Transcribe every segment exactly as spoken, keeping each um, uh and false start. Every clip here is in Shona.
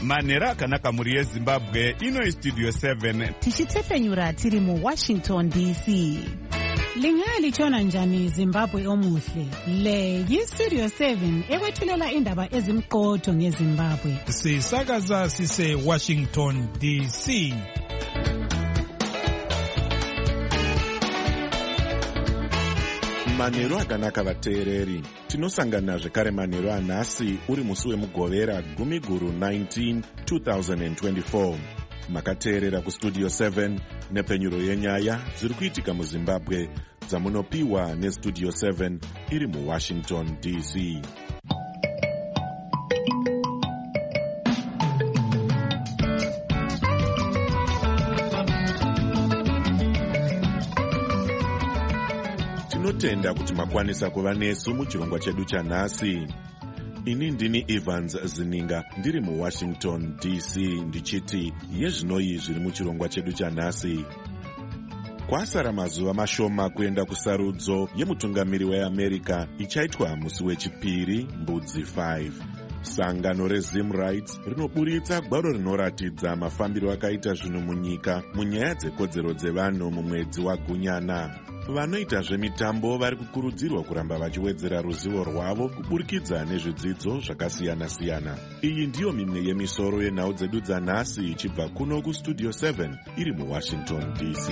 manhero akanaka mhuri yezimbabwe. Ino istudio seven tichitepfenyura tiri muwashington D C. Lingalitshona njani Zimbabwe omuhle? Le yistudio seven ekwethulela indaba ezimqotho ngeZimbabwe. Sisakaza sise Washington D C. Manhero akanaka vateereri. Tinosangana zvekare manhero anhasi uri musi wemugovera gumi guru nineteen two thousand twenty-four. Makateerera kustudio seven nepfenyuro yenyaya dziri kuitika muZimbabwe dzamunopiwa nestudio seven iri muWashington D C. Tinotenda kuti makwanisa kuva nesu muchirongwa chedu chanhasi. Ini ndini Evans Zininga ndiri muWashington D C ndichiti yezvinoi zviri muchirongwa chedu chanhasi. Kwasara mazuva mashoma kuenda kusarudzo yemutungamiri weAmerica ichaitwa musi wechipiri mbudzi five. Sangano reZimRights rinoburitsa gwaro rinoratidza mafambiro akaita zvinhu munyika munyaya dzekodzero dzevanhu mumwedzi waGunyana. Vanoita zvemitambo vari kukurudzirwa kuramba vachiwedzera ruzivo rwavo kuburikidza nezvidzidzo zvakasiyana-siyana. Iyi ndiyo mimwe yemisoro yenhau dzedu dzanhasi ichibva kuno kustudio seven iri muWashington D C.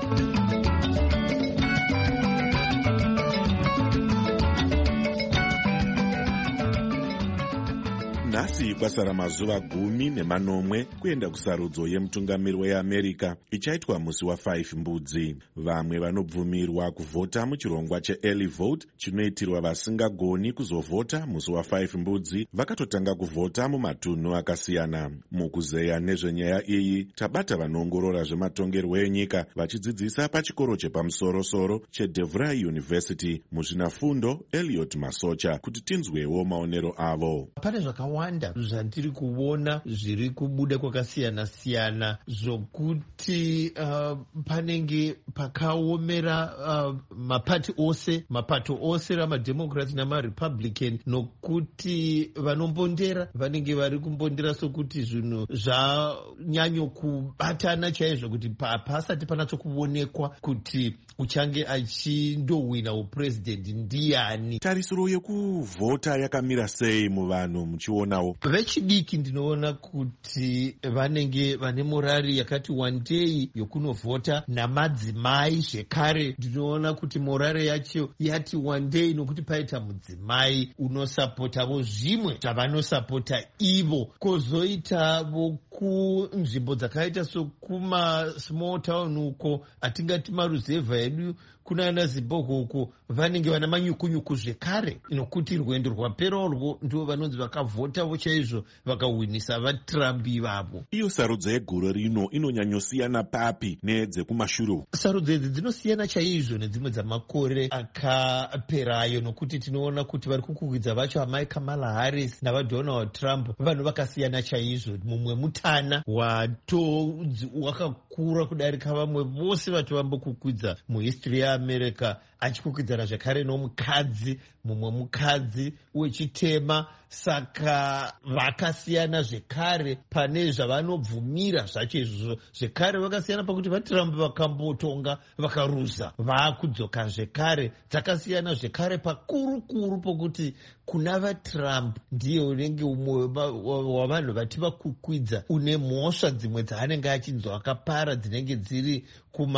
Nhasi kwasara mazuva gumi nemanomwe kuenda kusarudzo yemutungamiri weAmerica ichaitwa musi wafive mbudzi. Vamwe vanobvumirwa kuvhota muchirongwa cheearly vote chinoitirwa vasingagoni kuzovhota musi wafive mbudzi vakatotanga kuvhota mumatunhu akasiyana. Mukuzeya nezvenyaya iyi tabata vanoongorora zvematongerwo enyika vachidzidzisa pachikoro chepamusoro-soro cheDevry University muzvinafundo Elliot Masocha kuti tinzwewo maonero avo. Pane zvakawanda zvandiri kuona zviri kubuda kwakasiyana siyana zvokuti uh, panenge pakaomera uh, mapati ose mapato ose ramademocrats namarepublican nokuti vanombondera vanenge vari kumbondera sokuti zvinhu zvanyanyo kubatana chaizvo kuti pasati panatsokuonekwa kuti uchange achindowina upresident ndiani. Tarisiro yekuvhota yakamira sei muvanhu muchiona? Vechidiki ndinoona kuti vanenge vane morari yakati wandei yokunovhota namadzimai zvekare. Ndinoona kuti morari yacho yati wandei nokuti paita mudzimai unosapotavo zvimwe zvavanosapota ivo. Kozoitavo kunzvimbo dzakaita sokuma small town uko atingati maruzevha edu kunana Zimbabwe uko vanenge vana manyukunyuku zvekare nokuti rwendo rwapera urwo ndivo vanonzi vakavhotavo chaizvo vakahwinisa vaTrump ivavo. Iyo sarudzo yegore rino inonyanyosiyana papi nedzekumashure? Sarudzo idzi dzinosiyana chaizvo nedzimwe dzamakore akaperayo nokuti tinoona kuti vari kukukwidza vacho amai Kamala Harris navaDonald Trump vanhu vakasiyana chaizvo. Mumwe mutana watodzi wakakura kudarika vamwe vose vacho vambokukwidza muhistory yaAmerica achikukwidzana zvakare nomukadzi mumwe mukadzi wechitema. Saka vakasiyana zvekare pane zvavanobvumira zvacho izvozvo. Zvekare vakasiyana pakuti vaTrump vakambotonga vakaruza vaakudzoka zvekare. Dzakasiyana zvekare pakuru-kuru pokuti kuna vaTrump ndiye unenge umwe wavanhu vati vakukwidza une mhosva dzimwe dzaanenge achinzwa akapara dzinenge dziri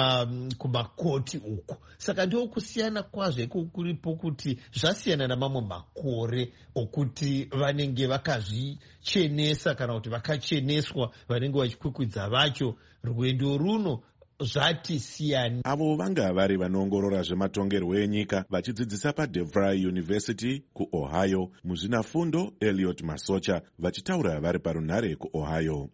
kumakoti kuma uko. Saka ndiwo kusiyana kwazvo iko kuripo kuti zvasiyana namamwe makore okuti vanenge vakazvichenesa kana kuti vakacheneswa vanenge vachikwikwidza vacho. Rwendo runo zvati siyani. Avo vanga vari vanoongorora zvematongerwo enyika vachidzidzisa paDevry University kuOhio muzvinafundo Elliot Masocha vachitaura vari parunhare kuOhio.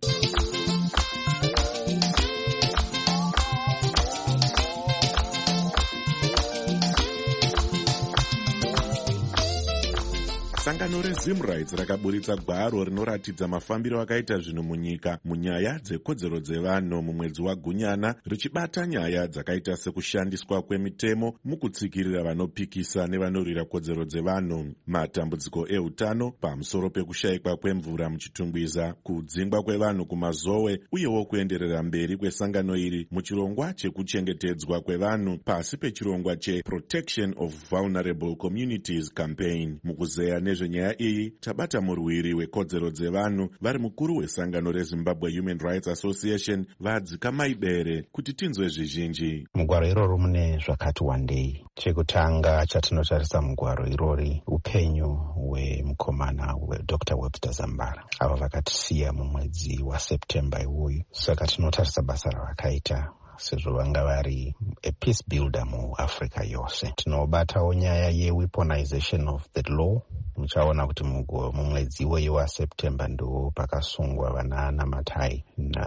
Sangano reZimRights rakaburitsa gwaro rinoratidza mafambiro akaita zvinhu munyika munyaya dzekodzero dzevanhu mumwedzi waGunyana, richibata nyaya dzakaita sekushandiswa kwemitemo mukutsikirira vanopikisa nevanorwira kodzero dzevanhu, matambudziko eutano pamusoro pekushayikwa kwemvura muchitungwiza, kudzingwa kwevanhu kumazowe, uyewo kuenderera mberi kwesangano iri muchirongwa chekuchengetedzwa kwevanhu pasi pechirongwa cheProtection of Vulnerable Communities campaign. Mukuzeya nezvenyaya iyi tabata murwiri wekodzero dzevanhu vari mukuru wesangano reZimbabwe Human Rights Association Vadzika Maibere kuti tinzwe zvizhinji. Mugwaro iroro mune zvakati wandei. Chekutanga chatinotarisa mugwaro irori upenyu hwemukomana weDr Webster Zambara, ava vakatisiya mumwedzi waSeptember iwoyu. Saka tinotarisa basa ravakaita sezvo vanga vari a peace builder muAfrica yose. Tinobatawo nyaya yeweaponization of the law. Muchaona kuti mumwedzi iwoyu waSeptember ndo pakasungwa vana Namatai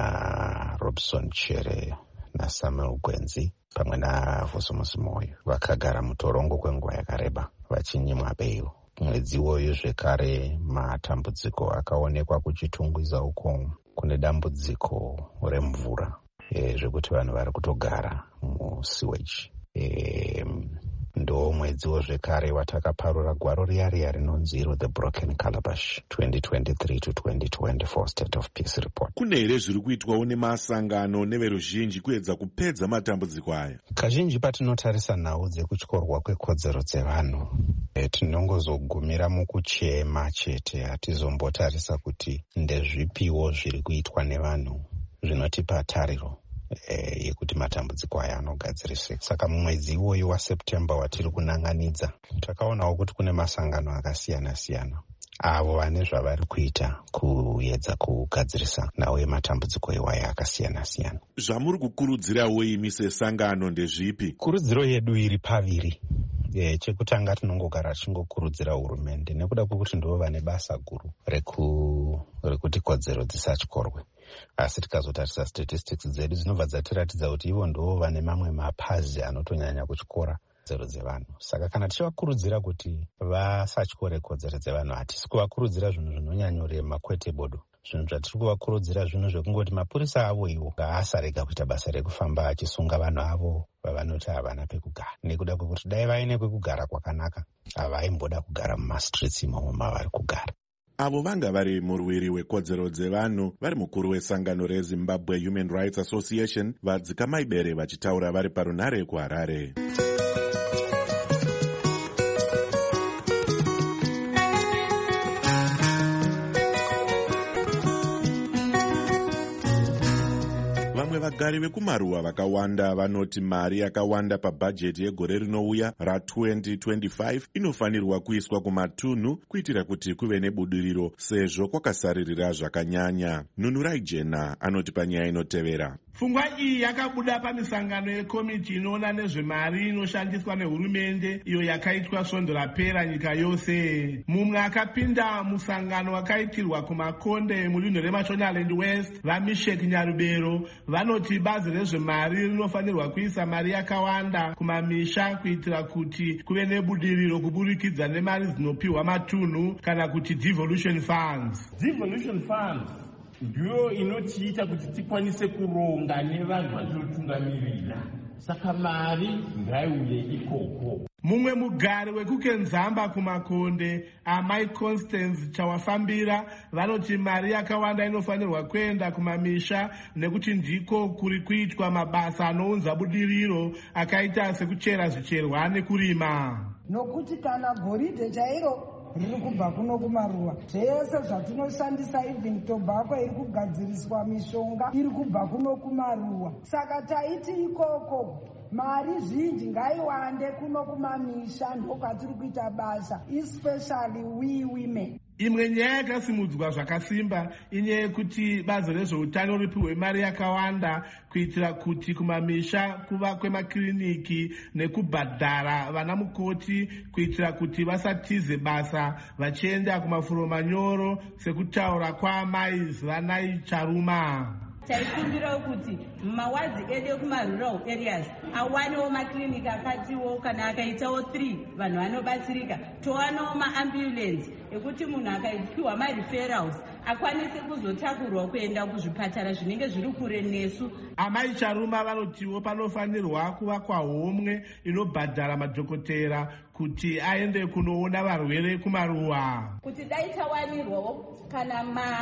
naRobson Chere naSamuel Gwenzi pamwe naVosomos Moyo vakagara mutorongo kwenguva yakareba vachinyimwa bail. Mwedzi iwoyu zvekare matambudziko akaonekwa kuchitungwiza uko kune dambudziko remvura, e, zvekuti vanhu vari kutogara musiweji. E, ndo mwedziwo zvekare watakaparura gwaro riya riya rinonzi iro The Broken Calabash twenty twenty-three to twenty twenty-four State of Peace Report. Kune here zviri kuitwawo nemasangano neveruzhinji kuedza kupedza matambudziko aya? Kazhinji patinotarisa nhau dzekutyorwa kwekodzero dzevanhu, e, tinongozogumira mukuchema chete, hatizombotarisa kuti ndezvipiwo zviri kuitwa nevanhu zvinotipa tariro E, yekuti matambudziko aya anogadziriswa. Saka mumwedzi iwoyu waSeptember watiri kunanganidza, takaonawo kuti kune masangano akasiyana siyana avo vane zvavari kuita kuedza kugadzirisa nhau yematambudziko iwaya akasiyana siyana. Zvamuri kukurudzirawo imi sesangano ndezvipi? Kurudziro yedu iri paviri. E, chekutanga tinongogara tichingokurudzira hurumende nekuda kwekuti ndivo vane basa guru reku, rekuti kodzero dzisatyorwe. Asi tikazotarisa statistics dzedu dzinobva dzatiratidza kuti ivo ndivo vane mamwe mapazi anotonyanya kutyora kodzero dzevanhu. Saka kana tichivakurudzira kuti vasatyore kodzero dzevanhu, hatisi kuvakurudzira zvinhu zvinonyanyorema kwete bodo. Zvinhu zvatiri kuvakurudzira zvinhu zvekungoti mapurisa avo iwo ngaasarega kuita basa rekufamba achisunga vanhu avo vavanoti havana pekugara, nekuda kwekuti dai vaine kwekugara kwakanaka havaimboda kugara mumastreets imomo mavari kugara. Avo vanga vari murwiri wekodzero dzevanhu vari mukuru wesangano reZimbabwe Human Rights Association Vadzika Maibere vachitaura vari parunhare kuHarare. Vamwe vagari vekumaruwa vakawanda vanoti mari yakawanda pabhajeti yegore rinouya ratwenty twenty-five inofanirwa kuiswa kumatunhu kuitira kuti kuve nebudiriro sezvo kwakasaririra zvakanyanya. Nunurai Jena anoti panyaya inotevera. Pfungwa iyi yakabuda pamisangano yekomiti inoona nezvemari inoshandiswa nehurumende iyo yakaitwa svondo rapera nyika yose. Mumwe akapinda musangano wakaitirwa kumakonde mudunhu reMashonaland West vaMishek Nyarubero vanoti bazi rezvemari rinofanirwa kuisa mari yakawanda kumamisha kuitira kuti kuve nebudiriro kuburikidza nemari dzinopiwa matunhu kana kuti devolution funds. Devolution funds ndiyo inotiita kuti tikwanise kuronga nevanhu vatinotungamirira. Saka mari ngaiuye ikoko. Mumwe mugari wekukenzamba kumakonde amai Constance Chawafambira vanoti mari yakawanda inofanirwa kuenda kumamisha nekuti ndiko kuri kuitwa mabasa anounza budiriro akaita sekuchera zvicherwa nekurima. Nokuti kana goridhe chairo riri kubva kuno kumaruwa, zvese zvatinoshandisa even tobacco iri kugadziriswa mishonga iri kubva kuno kumaruwa. Saka taiti ikoko mari zhinji ngaiwande kuno kumamisha ndokwatiri kuita basa, especially we women. Imwe nyaya yakasimudzwa zvakasimba inyaya yekuti bazi rezveutano ripiwe mari yakawanda kuitira kuti kumamisha kuva kwemakiriniki nekubhadhara vana mukoti kuitira kuti vasatize basa vachienda kumafuro manyoro sekutaura kwaamai Zivanai Charuma. taikumbirawo kuti mumawadzi edu ekumarural areas awanewo makliniki akatiwo kana akaitawo three vanhu vanobatsirika, towanawo maambulance ekuti munhu akaipiwa mareferrals akwanise kuzotakurwa kuenda kuzvipatara zvinenge zviri kure nesu. Amai Charuma vanotiwo panofanirwa kuvakwa homwe inobhadhara madhokotera kuti aende kunoona varwere kumaruwa. Kuti dai tawanirwawo kana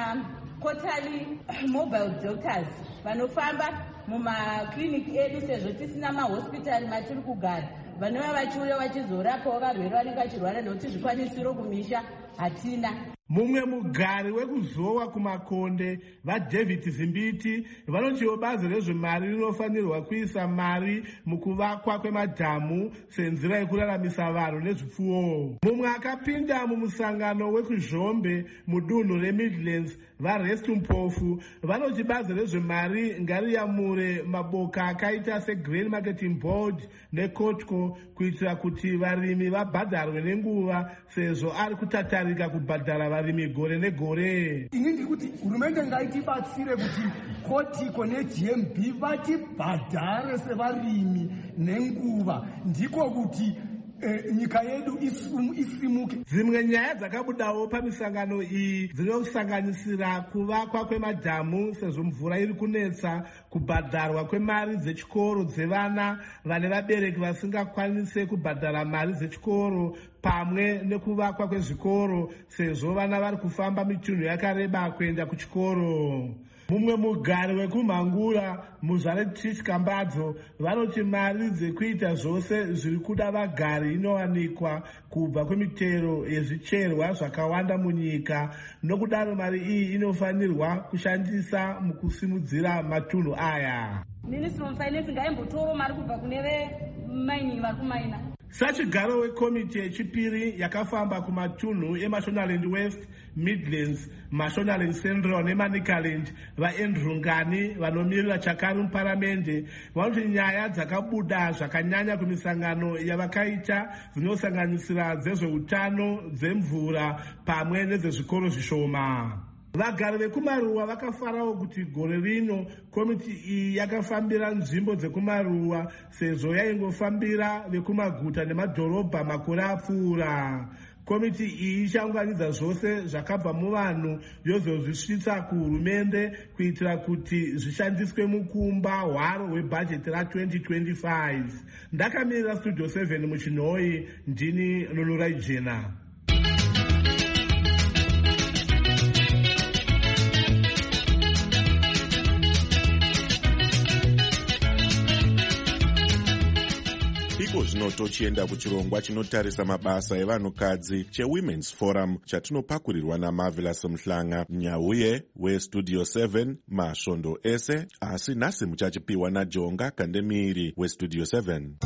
makotali mobile doctors vanofamba mumakliniki edu sezvo tisina mahospitari matiri kugara, vanova vachiuya vachizorapawo varwere vanenge vachirwara nokuti zvikwanisiro kumisha hatina. Mumwe mugari wekuzowa kumakonde vaDavid Zimbiti vanotiwo bazi rezvemari rinofanirwa kuisa mari mukuvakwa kwemadhamu senzira yekuraramisa vanhu nezvipfuwo. Mumwe akapinda mumusangano wekuzhombe mudunhu reMidlands vaRest Mpofu vanoti bazi rezvemari ngariyamure maboka akaita seGrain Marketing Board neCotco kuitira kuti varimi vabhadharwe nenguva sezvo ari kutatarika kubhadhara varimi gore negore. Ini ndiri kuti hurumende ngaitibatsire kuti Cotco neG M B vatibhadhare sevarimi nenguva, ndiko kuti Eh, nyika yedu isimuke. Dzimwe nyaya dzakabudawo pamisangano iyi dzinosanganisira kuvakwa kwemadhamu sezvo mvura iri kunetsa, kubhadharwa kwemari dzechikoro dzevana vane vabereki vasingakwanise kubhadhara mari dzechikoro, pamwe nekuvakwa kwezvikoro sezvo vana vari kufamba mitunhu yakareba kuenda kuchikoro. Mumwe mugari wekumhangura Muzareti Kambadzo vanoti mari dzekuita zvose zviri kuda vagari inowanikwa kubva kwemitero yezvicherwa zvakawanda munyika, nokudaro mari iyi inofanirwa kushandisa mukusimudzira matunhu aya. Ministry of Finance ngaimbotoro mari kubva kune vemining vari kumaina. Sachigaro wekomiti yechipiri yakafamba kumatunhu eMashonaland West, Midlands, Mashonaland Central neManicaland vaAndrew Ngani vanomirira chakare muparamende vanoti nyaya dzakabuda zvakanyanya kumisangano yavakaita dzinosanganisira dzezveutano, dzemvura pamwe nedzezvikoro zvishoma. Vagari vekumaruwa vakafarawo kuti gore rino komiti iyi yakafambira nzvimbo dzekumaruwa sezvo yaingofambira vekumaguta nemadhorobha makore apfuura. Komiti iyi ichaunganidza zvose zvakabva muvanhu yozozvisvitsa kuhurumende kuitira kuti zvishandiswe mukumba hwaro hwebhajeti ra-twenty twenty-five. Ndakamirira Studio seven muchinhoi, ndini Nunurai Jena. Iko zvino tochienda kuchirongwa chinotarisa mabasa evanhukadzi cheWomen's Forum chatinopakurirwa naMarvelous Mhlanga, nyauye weStudio seven masvondo ese, asi nhasi muchachipiwa naJonga Kandemiri weStudio seven.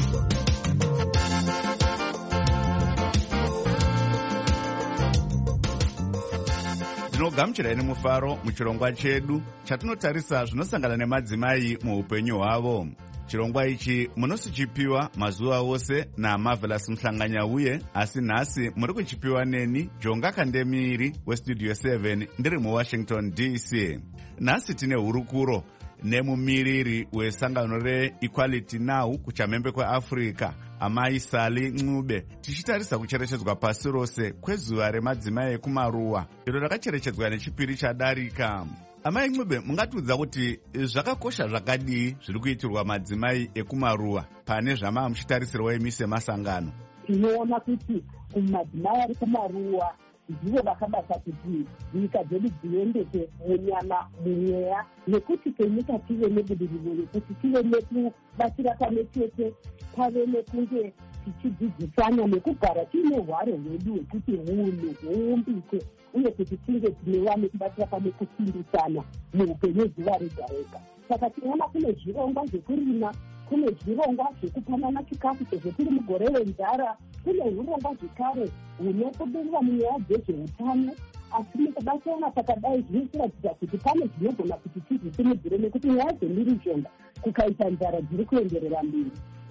Tinogamuchirai nemufaro muchirongwa chedu chatinotarisa zvinosangana nemadzimai muupenyu hwavo. Chirongwa ichi munosichipiwa mazuva ose naMarvelous Mhlanga nyauye, asi nhasi muri kuchipiwa neni Jonga Kandemiri weStudio seven ndiri muWashington D C. Nhasi tine hurukuro nemumiriri wesangano reEquality Now kuchamhembe kweAfrica, Amai Sally Ncube, tichitarisa kucherechedzwa pasi rose kwezuva remadzimai ekumaruwa iro rakacherechedzwa nechipiri chadarika. Amai Ncube, mungatiudza kuti zvakakosha zvakadii zviri kuitirwa madzimai ekumaruwa pane zvama muchitarisirwa imi semasangano? Tinoona kuti madzimai ari kumaruwa ndivo vakabata kuti nyika dzedu dziendeke munyama mumweya, nekuti kenyika tive nebudiriro rekuti tive nekubatsira pamwe chete, pave nekunge tichidzidzisana nekugara tiine hwaro hwedu hwekuti unhu huumbike, uye kuti tinge tinewa nekubatsira pamwe kusimbisana muupenyu zuva rega rega. Saka tinoona kune zvirongwa zvekurima, kune zvirongwa zvekupanana chikafu sezvo tiri mugore renzara, kune urongwa zvekare hunobudirira munyaya dzezveutano, asi mukubatsirana pakadai zvinotiratidza kuti pane zvinogona kuti tizvisimudzire, nekuti nyaya dzemhirizhonga kukaita nzara dziri kuenderera mberi.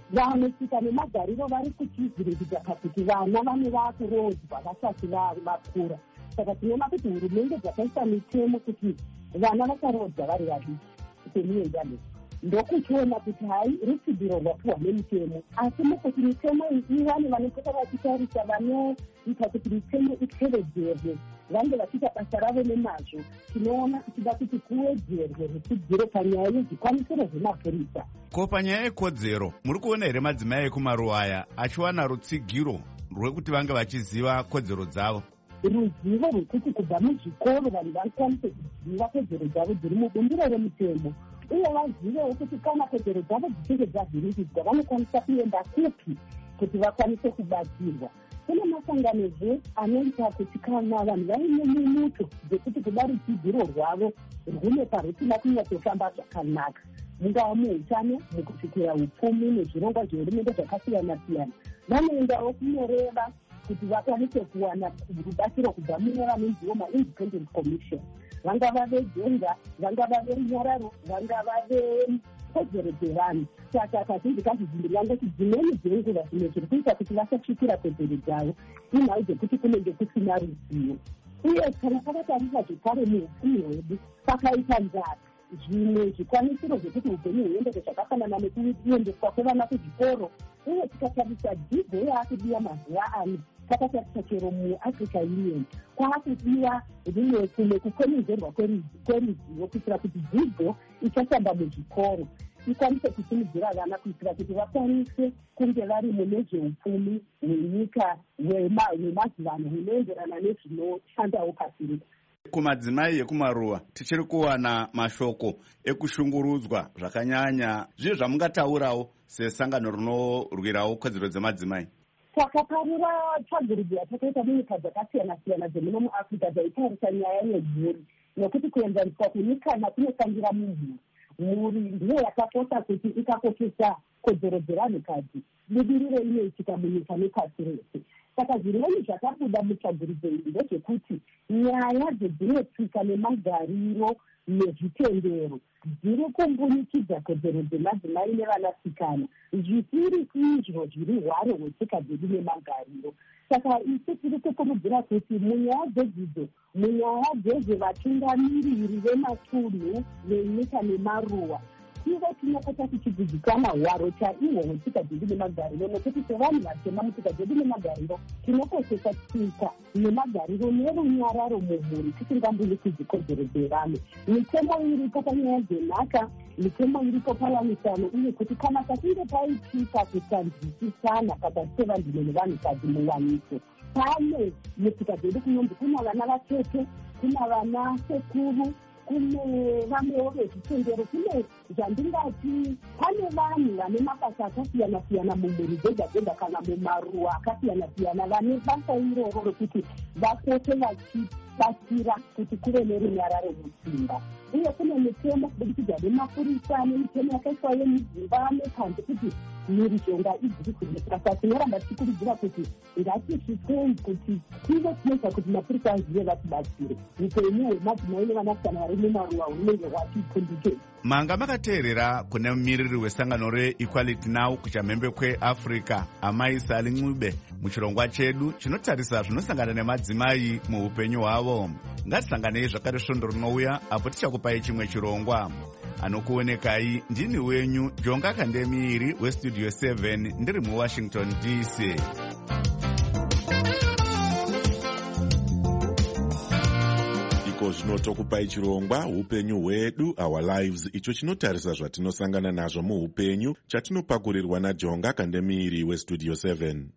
vamwe tsika nemagariro vari kuchizirekita pakuti vana vane vakurodzwa vasati vakura. Saka tinoona kuti hurumende dzakaisa mitemo kuti vana vasarodzwa vari vadiki semuenzano ndokuchiona kuti hai rutsigiro rwapiwa nemitemo, asi mukuti mitemo iyi vane vanopota vachitarisa vanoita kuti mitemo itevedzerwe vange vachiita basa ravo nemazvo. Tinoona tichida kuti kuwedzerwe rutsigiro panyaya yezvikwanisiro zvemapurisa. Ko panyaya yekodzero muri kuona here madzimai ekumaruwa aya achiwana rutsigiro rwekuti vange vachiziva kodzero dzavo? Ruzivo rwekuti kubva muzvikoro vanhu vakwanise kuziva kodzero dzavo dziri mubumbiro remutemo, uye vazivewo kuti kana kodzero dzavo dzichinge dzavhirikidzwa vanokwanisa kuenda kupi kuti vakwanise kubatsirwa. Kune masanganozve anoita kuti kana vanhu vaine minuto dzekuti kuda rutsigiro rwavo rwume parusina kunyatsofamba zvakanaka, mungava muutano, mukusvikira upfumi nezvirongwa zvehurumende zvakasiyana siyana, vanoendawo kunoreva kuti vakwanise kuwana rubatsiro kubva mune vanonziwo maindependent commission, vangava vegenga, vangava verunyararo, vangava vekodzero dzevanhu. Saka kazhinji kazhinji ndingangoti dzimweni dzenguva zvimwe zviri kuita kuti vasasvikira kodzero dzavo inhau dzekuti kunenge kusina ruzivo. Uye kana takatarisa zvekare muupfumi hwedu pakaita njara, zvimwe zvikwanisiro zvekuti upenyu huendeke zvakafanana nekuendeswa kwevana kuzvikoro, uye tikatarisa dzidzo yaakudiwa mazuva ano, takatarisa chero muafrica union kwaakudiwa rimwe kumwe kukwenenzerwa kweruzivo kuitira kuti dzidzo ichashanda muzvikoro ikwanise kusimudzira vana kuitira kuti vakwanise kunge vari mune zveupfumi hwenyika hwemazivano hunoenderana nezvinoshandawo pasi rino. Kumadzimai ekumaruwa tichiri kuwana mashoko ekushungurudzwa zvakanyanya. Zviye zvamungataurawo sesangano rinorwirawo kodzero dzemadzimai? Takaparira tsvagurudzo yatakaita munyika dzakasiyana siyana dzemuno muafrica dzaitarisa nyaya yemhuri, nekuti kuenzaniswa kwenyikana kunotangira mumhuri. Mhuri ndiyo yakakosha kuti ikakoshesa kodzero dzevanhukadzi, budiriro inoitika munyika nepasi rese. Saka zvimweni zvakabuda mutsvagurudzo iyi ndezvekuti nyaya dzedzimwe tsika nemagariro nezvitendero dziri kumbunikidza kodzero dzemadzimai nevanasikana, zvisiri izvo zviri hwaro hwetsika dzedu nemagariro. Saka isi tiri kukurudzira kuti munyaya dzedzidzo, munyaya dzezvevatungamiriri vematunhu venyika nemaruwa, tive tinopota tichidzidzikana hwaro chaihwo hwetsika dzedu nemagariro, nekuti sevanhu vatema mutsika dzedu nemagariro tinokoshesa tsika nemagariro nerunyararo mumhuri tisingambunikidzi kodzero dzevanhu. Mitemo iripo panyaya dzenhaka, mitemo iripo payamisano, uye kuti kana pachinge paitika kusanzwisisana pakati pevanhume nevanhukadzi muwaniso, pane mutsika dzedu kunonzi kuna vana vatete, kuna vana sekuru, kune vamwewo vezvitendero, kune zvandingati pane vanhu vane mabasa akasiyana siyana mumhuri dzega dzega kana mumaruwa akasiyana siyana vane basa iroro rekuti vapote vachibatsira kuti kuve nerunyararo musimba. Uye kune mitemo kubudikidza nemapurisa nemitemo yakaiswa yemudzimba nepanze kuti mhirizhonga idziri kunyika. Saka tinoramba tichikurudzira kuti ngatisvikei kuti tive tinoita kuti mapurisa azive vatibatsire upenyu hwemadzimai nevanasikana vari mumaruwa hunenge hwatipundike. Manga makateerera kune mumiriri wesangano reEquality Now kuchamhembe kweAfrica, Amai Sali Ncube, muchirongwa chedu chinotarisa zvinosangana nemadzimai muupenyu hwavo. Ngatisanganei zvakare svondo rinouya apo tichakupai chimwe chirongwa. Anokuonekai ndini wenyu Jonga Kandemiiri westudio seven ndiri muWashington D C. Zvino tokupai chirongwa upenyu hwedu, our lives, icho chinotarisa zvatinosangana nazvo muupenyu, chatinopakurirwa naJonga Kandemiiri westudio seven.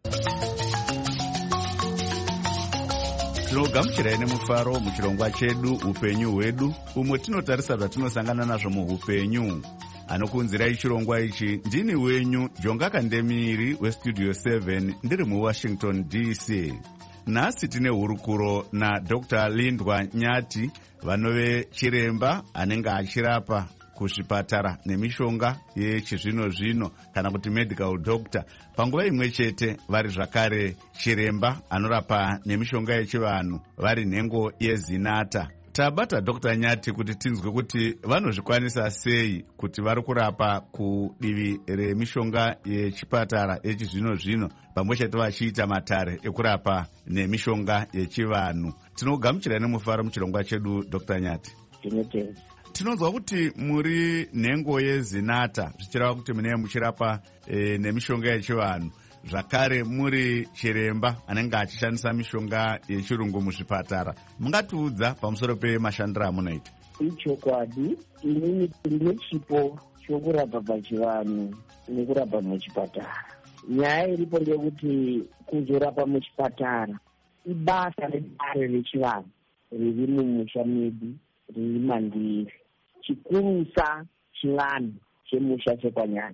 Tinogamuchirai nemufaro muchirongwa chedu upenyu hwedu, umwe tinotarisa zvatinosangana nazvo muupenyu. Anokunzirai chirongwa ichi ndini wenyu Jonga Kandemiiri westudio seven ndiri muWashington D C. Nhasi tine hurukuro naDr Lindwa Nyati, vanove chiremba anenge achirapa kuzvipatara nemishonga yechizvino zvino kana kuti medical doctor. Panguva imwe chete vari zvakare chiremba anorapa nemishonga yechivanhu vari nhengo yeZinata. Tabata Doctor Nyati kuti tinzwe kuti vanozvikwanisa sei kuti vari kurapa kudivi remishonga yechipatara yechizvino zvino pamwe chete vachiita matare ekurapa nemishonga yechivanhu. Tinogamuchira nemufaro muchirongwa chedu Doctor Nyati. Tinotenda. Tinonzwa kuti muri nhengo yezinata zvichireva kuti mune muchirapa e, nemishonga yechivanhu, zvakare muri chiremba anenge achishandisa mishonga yechirungu muzvipatara. Mungatiudza pamusoro pemashandiro amunoita? Ichokwadi, inini ndine chipo chokurapa pachivanhu nekurapa muchipatara. Nyaya iripo ndeyekuti kuzorapa muchipatara ibasa redare rechivanhu riri mumusha medu, riri mandiri. Chikurusa chivanhu chemusha chekwanyati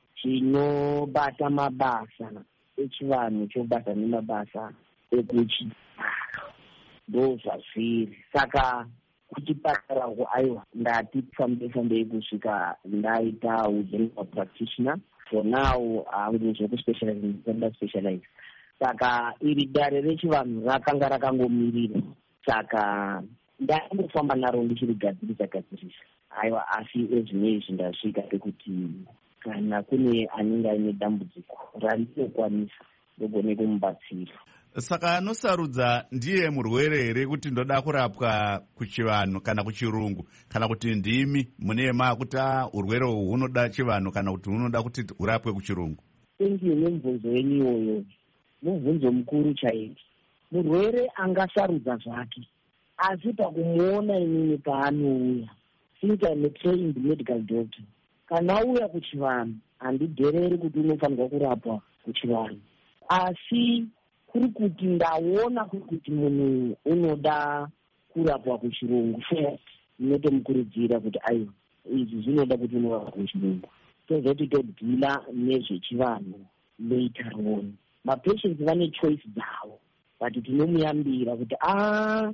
chinobata mabasa echivanhu chobata nemabasa ekuchipatara. Ndo zvazviri. Saka kuchipatarako aiwa ndati fambe fambe kusvika ndaita general practitioner. For now I'm zvekuspecialize ndanda specialize. Saka iri dare rechivanhu rakanga rakangomirira. Saka ndangofamba naro ndichirigadzirisa gadzirisa. Aiwa asi ezvinezvi ndasvika pekuti kana kune anenge aine dambudziko randinokwanisa ndogone kumubatsira. Saka anosarudza ndiye murwere here kuti ndoda kurapwa kuchivanhu kana kuchirungu, kana kuti ndimi munema kuti urwere uhu hunoda chivanhu kana kuti hunoda kuti hurapwe kuchirungu? Tengi nemubvunzo wenyu iwoyo mubvunzo mukuru chaizvo. Murwere angasarudza zvake, asi pakumuona inini paanouya, since I'm a trained medical doctor, kana auya kuchivanhu handidhereri kuti unofanirwa kurapwa kuchivanhu, asi kuri kuti ndaona kuti munhu unoda kurapwa kuchirungu first, ndinotomukurudzira kuti aiwa izvi zvinoda kuti unorapwa kuchirungu, tozoti todhila nezvechivanhu later on. Mapatients vane choice dzavo, but tinomuyambira kuti ah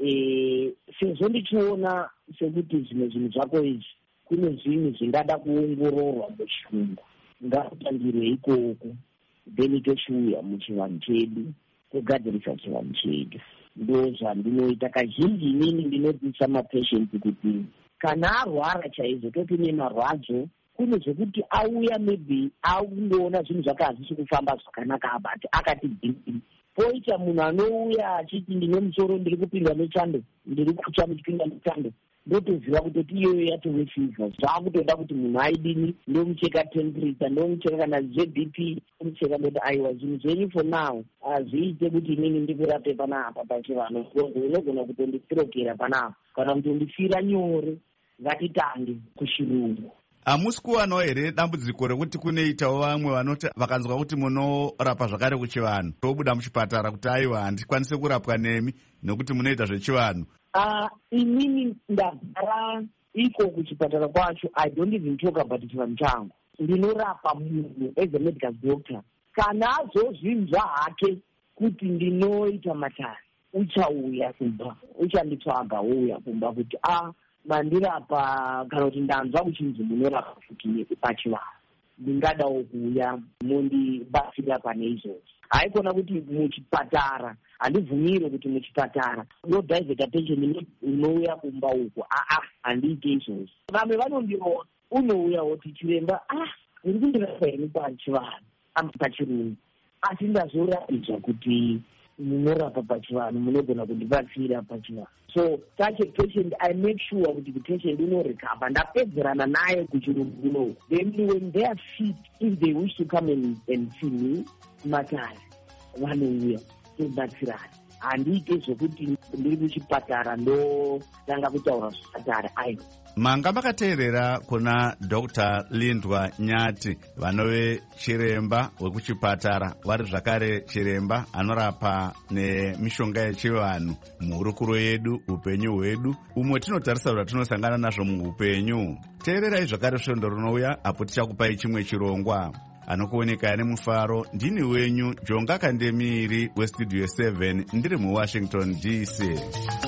eh sezvo ndichiona sekuti zvimwe zvinhu zvako izvi kune zvinhu zvingada kuongororwa muchirungu, ngakutangire ikoko then tochiuya muchivanhu chedu kugadzirisa chivanhu chedu. Ndo zvandinoita kazhinji. Inini ndinodzidzisa mapatients kuti kana arwara chaizvo toti nemarwadzo, kune zvekuti auya maybe akundoona zvinhu zvake hazvisi kufamba zvakanaka abati akati dhini. Poita munhu anouya achiti ndine musoro ndiri kupindwa nechando, ndiri kucha muchipinda nechando, ndotoziva kutoti iyoyo yatove fever. Zvakutoda kuti munhu aidini, ndomucheka temperature, ndomucheka kana zve-B P, ndomucheka ndoti aiwa zvinhu zvenyu for now hazviite kuti inini ndikurape panapa pachivanhu, unogona kutondisirokera panapa kana kutondifira nyore. Ngatitange kuchirungu. Hamusi kuwanawo here dambudziko rekuti kunoitawo vamwe vanoti vakanzwa kuti munorapa zvakare kuchivanhu tobuda muchipatara kuti aiwa handikwanise kurapwa nemi nekuti munoita zvechivanhu? Uh, inini ndagara iko kuchipatara kwacho, I don't even talk about chivanhu changu. Ndinorapa munhu as a medical doctor. Kana azozvinzwa hake kuti ndinoita matare, uchauya kumba, uchanditsvaga ouya kumba kuti ah mandirapa, kana kuti ndanzwa kuchinzi munorapa futi pachivanhu, ndingadawo kuuya mondibatsira pane izvozvo. Haikona kuti muchipatara, handibvumire kuti muchipatara no direct attention unouya kumba uko, aa handiite izvozvo. Vamwe vanondiona unouyawo kuti chiremba ah uri kundirapa here pachivanhu pachirungu, asi ndazoratidza kuti munorapa pachivanhu, munogona kundibatsira pachivanhu. So such a patient, I make sure kuti the patient unorecover, ndapedzerana naye kuchirungu kuno. Then when they are fit, if they wish to come and, and see me, matari vanouya tobatsirana. Handiite zvokuti ndiri kuchipatara ndotanga kutaura zvipatara aiwa. Manga makateerera kuna Doctor Lindwa Nyati, vanove chiremba wekuchipatara, vari zvakare chiremba anorapa nemishonga yechivanhu muhurukuro yedu, upenyu hwedu umwe tinotarisa kuti tinosangana nazvo muupenyu. Teererai zvakare svondo rinouya apo tichakupai chimwe chirongwa. Anokuoneka nemufaro ndini wenyu Jonga Kandemiri westudio seven ndiri muWashington D C.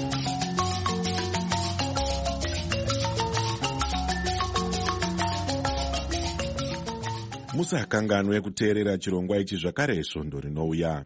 Musakanganwe kuteerera chirongwa ichi zvakare svondo rinouya.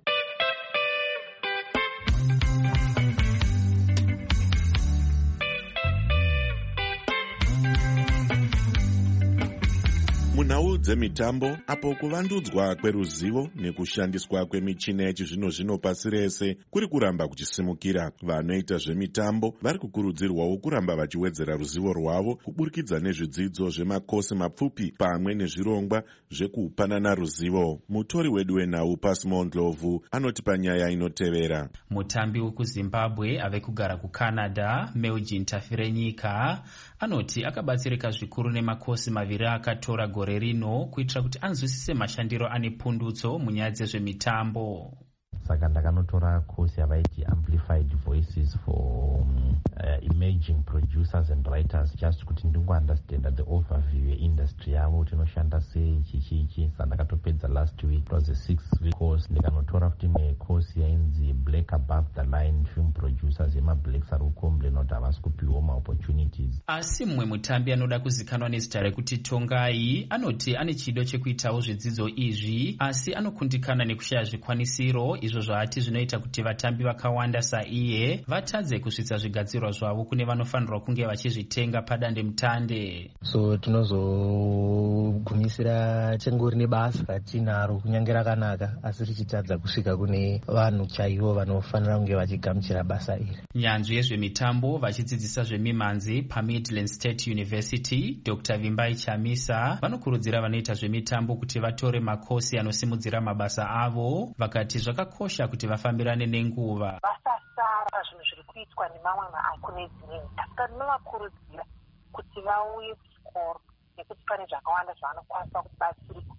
dzemitambo, apo kuvandudzwa kweruzivo nekushandiswa kwemichina yechizvino-zvino pasi rese kuri kuramba kuchisimukira. Vanoita zvemitambo vari kukurudzirwawo kuramba vachiwedzera ruzivo rwavo kuburikidza nezvidzidzo zvemakosi mapfupi pamwe nezvirongwa zvekupanana ruzivo. Mutori wedu wenhau Pasmo Ndlovu anoti panyaya inotevera. Mutambi wekuZimbabwe ave kugara kuCanada, Meljin Tafirenyika, anoti akabatsirika zvikuru nemakosi maviri akatora gore rino kuitira kuti anzwisise mashandiro ane pundutso munyaya dzezvemitambo. Saka ndakanotora course yavaiti amplified voices for um, uh, emerging producers and writers, just kuti ndingounderstanda the overview yeindustry yavo kuti inoshanda sei chichichi. Saka ndakatopedza last week. It was a six week course. Ndikanotora futi necourse yainzi Black Above the Line film producers yemablacks ari kukomplaina kuti havasi kupiwa maopportunities. Asi mumwe mutambi anoda kuzikanwa nezita rekuti Tongai anoti ane chido chekuitawo zvidzidzo izvi, asi anokundikana nekushaya zvikwanisiro, izvo zvaati zvinoita kuti vatambi vakawanda saiye vatadze kusvitsa zvigadzirwa zvavo kune vanofanirwa kunge vachizvitenga padande mutande. So tinozogumisira tengori nebasa ratinaro kunyange rakanaka, asi tichitadza kusvika kune vanhu chaivo vanofanira kunge vachigamuchira basa iri. Nyanzvi yezvemitambo vachidzidzisa zvemimhanzi paMidland State University, Doctor Vimbai Chamisa vanokurudzira vanoita zvemitambo kuti vatore makosi anosimudzira mabasa avo, vakati zvakakosha kuti vafambirane nenguva. Vasasara zvinhu zviri kuitwa nemamwe kune dzimwe nyika. Saka ndinovakurudzira kuti vauye kuchikoro nekuti pane zvakawanda zvavanokwanisa kubatsirika.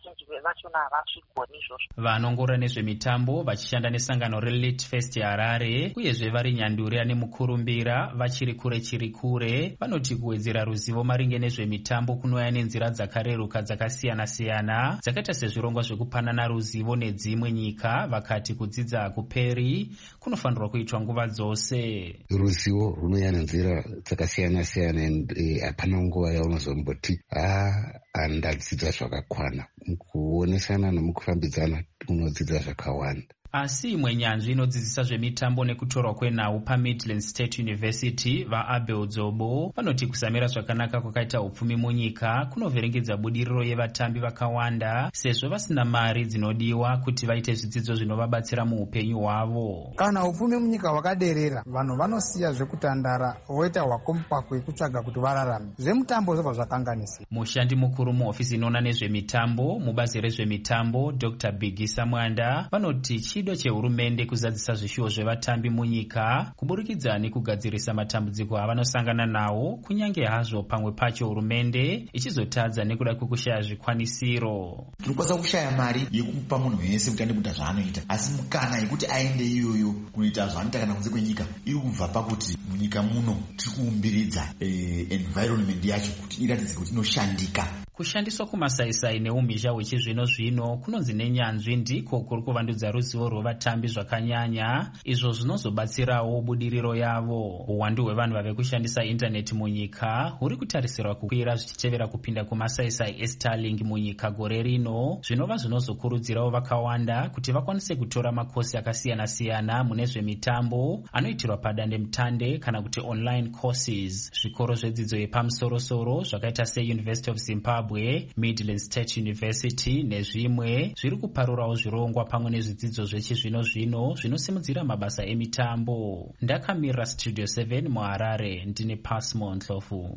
Vanongora nezvemitambo vachishanda nesangano reLit Fest yaHarare uyezve vari nyanduri nemukurumbira vachiri kure chiri kure vanoti kuwedzera ruzivo maringe nezvemitambo kunouya nenzira dzakareruka dzakasiyana-siyana dzakaita sezvirongwa zvekupanana ruzivo nedzimwe nyika. Vakati kudzidza hakuperi, kunofanirwa kuitwa nguva dzose. Ruzivo runouya nenzira dzakasiyana-siyana, hapana nguva yaunozomboti ah andadzidza zvakakwana. Mukuonesana nemukufambidzana unodzidza zvakawanda. Asi imwe nyanzvi inodzidzisa zvemitambo nekutorwa kwenhau paMidland State University, vaAbel Dzobo vanoti kusamira zvakanaka kwakaita upfumi munyika kunovherengedza budiriro yevatambi vakawanda, sezvo vasina mari dzinodiwa kuti vaite zvidzidzo zvinovabatsira muupenyu hwavo. Kana upfumi munyika hwakaderera, vanhu vanosiya zvekutandara voita hwakomupakwe kutsvaga kuti vararame. Zvemutambo zvobva zvakanganisa. Mushandi mukuru muhofisi inoona nezvemitambo mubazi rezvemitambo, Doctor Bigisa Mwanda vanoti chido chehurumende kuzadzisa zvishuwo zvevatambi munyika kuburikidza nekugadzirisa matambudziko avanosangana nawo, kunyange hazvo pamwe pacho hurumende ichizotadza nekuda kwekushaya zvikwanisiro. Tinokwanisa kushaya mari yekupa munhu wese kuti aende kuita zvaanoita, asi mukana yekuti aende iyoyo kunoita zvaanoita kana kunze kwenyika iri kubva pakuti munyika muno tiri kuumbiridza eh, environment yacho kuti iratidze kuti inoshandika. Kushandiswa kumasaisai neumhizha hwechizvino-zvino kunonzi nenyanzvi ndiko kuri kuvandudza ruzivo rwevatambi zvakanyanya, izvo zvinozobatsirawo budiriro yavo. Uwandu hwevanhu vave kushandisa intaneti munyika huri kutarisirwa kukwira zvichitevera kupinda kumasaisai eStarlink munyika gore rino, zvinova zvinozokurudzirawo vakawanda kuti vakwanise kutora makosi akasiyana-siyana mune zvemitambo anoitirwa padande mutande kana kuti online courses. Zvikoro zvedzidzo yepamusoro-soro zvakaita seUniversity of Zimbabwe, Midland State University nezvimwe zviri kuparurawo zvirongwa pamwe nezvidzidzo zvechizvino-zvino zvinosimudzira mabasa emitambo. Ndakamira Studio seven muHarare, ndine Pasmo Ndlovu.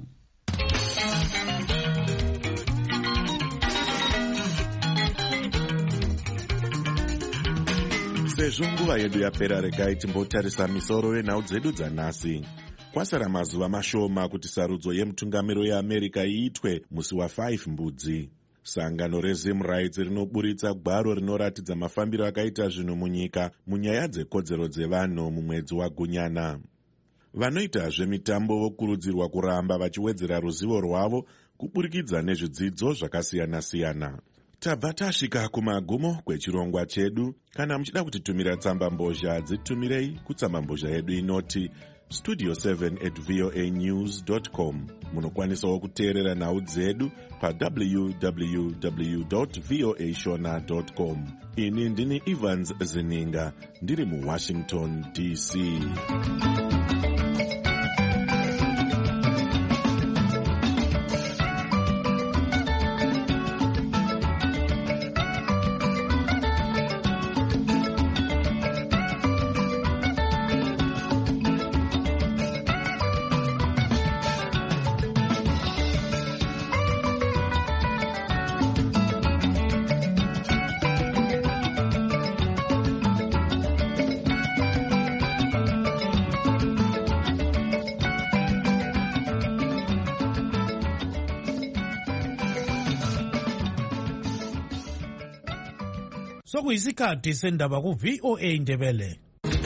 Sezvo nguva yedu yapera, regai timbotarisa misoro yenhau dzedu dzanhasi. Kwasara mazuva mashoma kuti sarudzo yemutungamiro yeAmerica iitwe musi wa5 Mbudzi. Sangano reZim Rights rinoburitsa gwaro rinoratidza mafambiro akaita zvinhu munyika munyaya dzekodzero dzevanhu mumwedzi waGunyana. Vanoita zvemitambo vokurudzirwa kuramba vachiwedzera ruzivo rwavo kuburikidza nezvidzidzo zvakasiyana-siyana. Tabva tasvika kumagumo kwechirongwa chedu. Kana muchida kutitumira tsamba mbozha, dzitumirei kutsamba mbozha yedu inoti studio seven at voa news dot com. Munokwanisawo kuteerera nhau dzedu pa w w w dot voa shona dot com. Ini ndini Evans Zininga, ndiri muWashington D C. sokuyisikhathi sendaba ku-V O A Ndebele.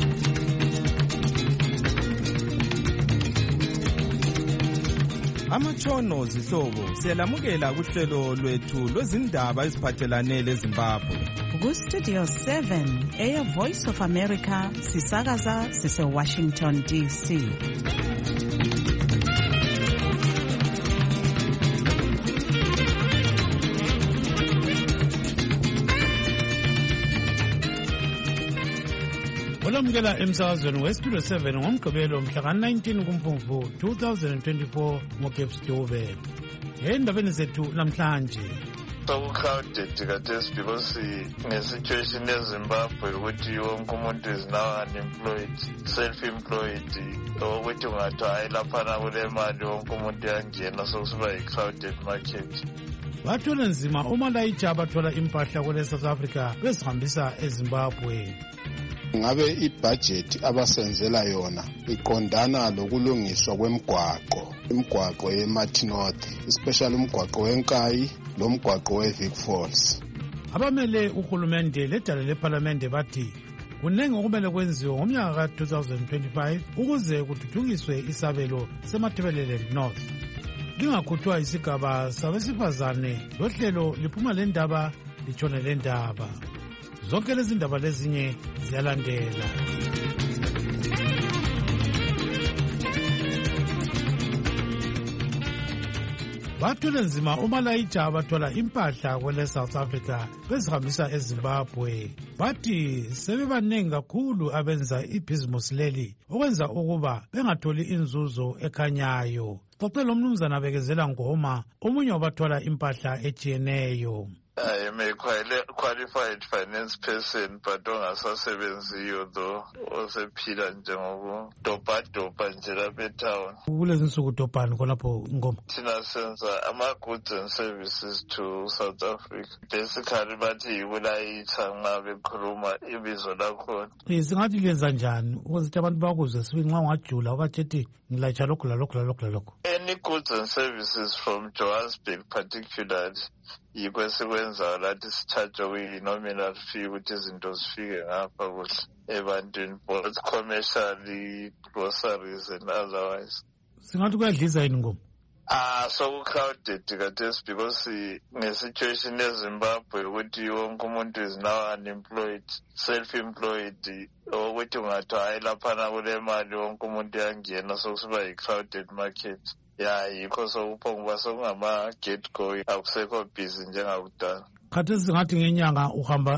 Amatshono zihlobo siyalamukela kuhlelo lwethu lwezindaba eziphathelane leZimbabwe. Ku-Studio seven eya Voice of America sisakaza sise-Washington D C. Olamukela emsakazweni we-Studio seven ngomgqibelo mhla ka-nineteen kuMfumfu two thousand twenty-four ngoCape Dube. Endabeni zethu namhlanje. Sokucrowded khathesi because nge-situation eZimbabwe ukuthi wonke umuntu is now unemployed, self-employed, ukuthi ungathi hayi laphana kule mali wonke umuntu yangena sokusiba yi-crowded market. Bathola nzima uma layitsha abathola impahla kule South Africa bezihambisa eZimbabwe. Ngabe ibudget abasenzela yona iqondana lokulungiswa kwemigwaqo, imigwaqo yeMartin North, especially umgwaqo weNkayi lomgwaqo weVic Falls. Abamele uhulumende ledala leParliament bathi kunenge okumele kwenziwe ngomnyaka ka two thousand twenty-five ukuze kuthuthukiswe isabelo seMatabeleland North. Lingakhuthwa isigaba sabesifazane lohlelo liphuma lendaba litshone lendaba. Zonke lezi ndaba lezinye ziyalandela. Bathola nzima uma layitsha abathola impahla kwele South Africa bezihambisa eZimbabwe. Bathi sebebanengi kakhulu abenza ibhizimusi leli okwenza ukuba bengatholi inzuzo ekhanyayo. Xoxela umnumzana abekezela Ngoma omunye wabathola impahla ejiyeneyo. I am a qualified finance person, but ongasasebenziyo though osephila njengokudobhadobha nje lapha etown. Kulezi nsuku dobhani khonapho Ngoma? Thina senza ama-goods and services to South Africa. Basically bathi yikulayitha nxa bekhuluma ibizo lakhona. Singathi lenza njani ukuze abantu bakuzwe sibe nxa ungajula ukathethi ngilayitsha lokhu lalokhu lalokhu lalokhu? Any goods and services from Johannesburg particularly yikho esikwenzayo lathi sithathe kuyi-nominal fee ukuthi izinto zifike ngapha kuhle ebantwini, both commercially, groceries and otherwise. Singathi kuyadliza yini Ngoma? Ah, soku-crowded khathesi because nge-situation eZimbabwe ukuthi wonke umuntu is now unemployed, self-employed, ukuthi ungathi hayi laphana kule mali wonke umuntu yangena sokusiba yi-crowded market. Ya yikho sokuphonguba sokungama-get going, akusekho busy njengakudala. Khathesi singathi ngenyanga uhamba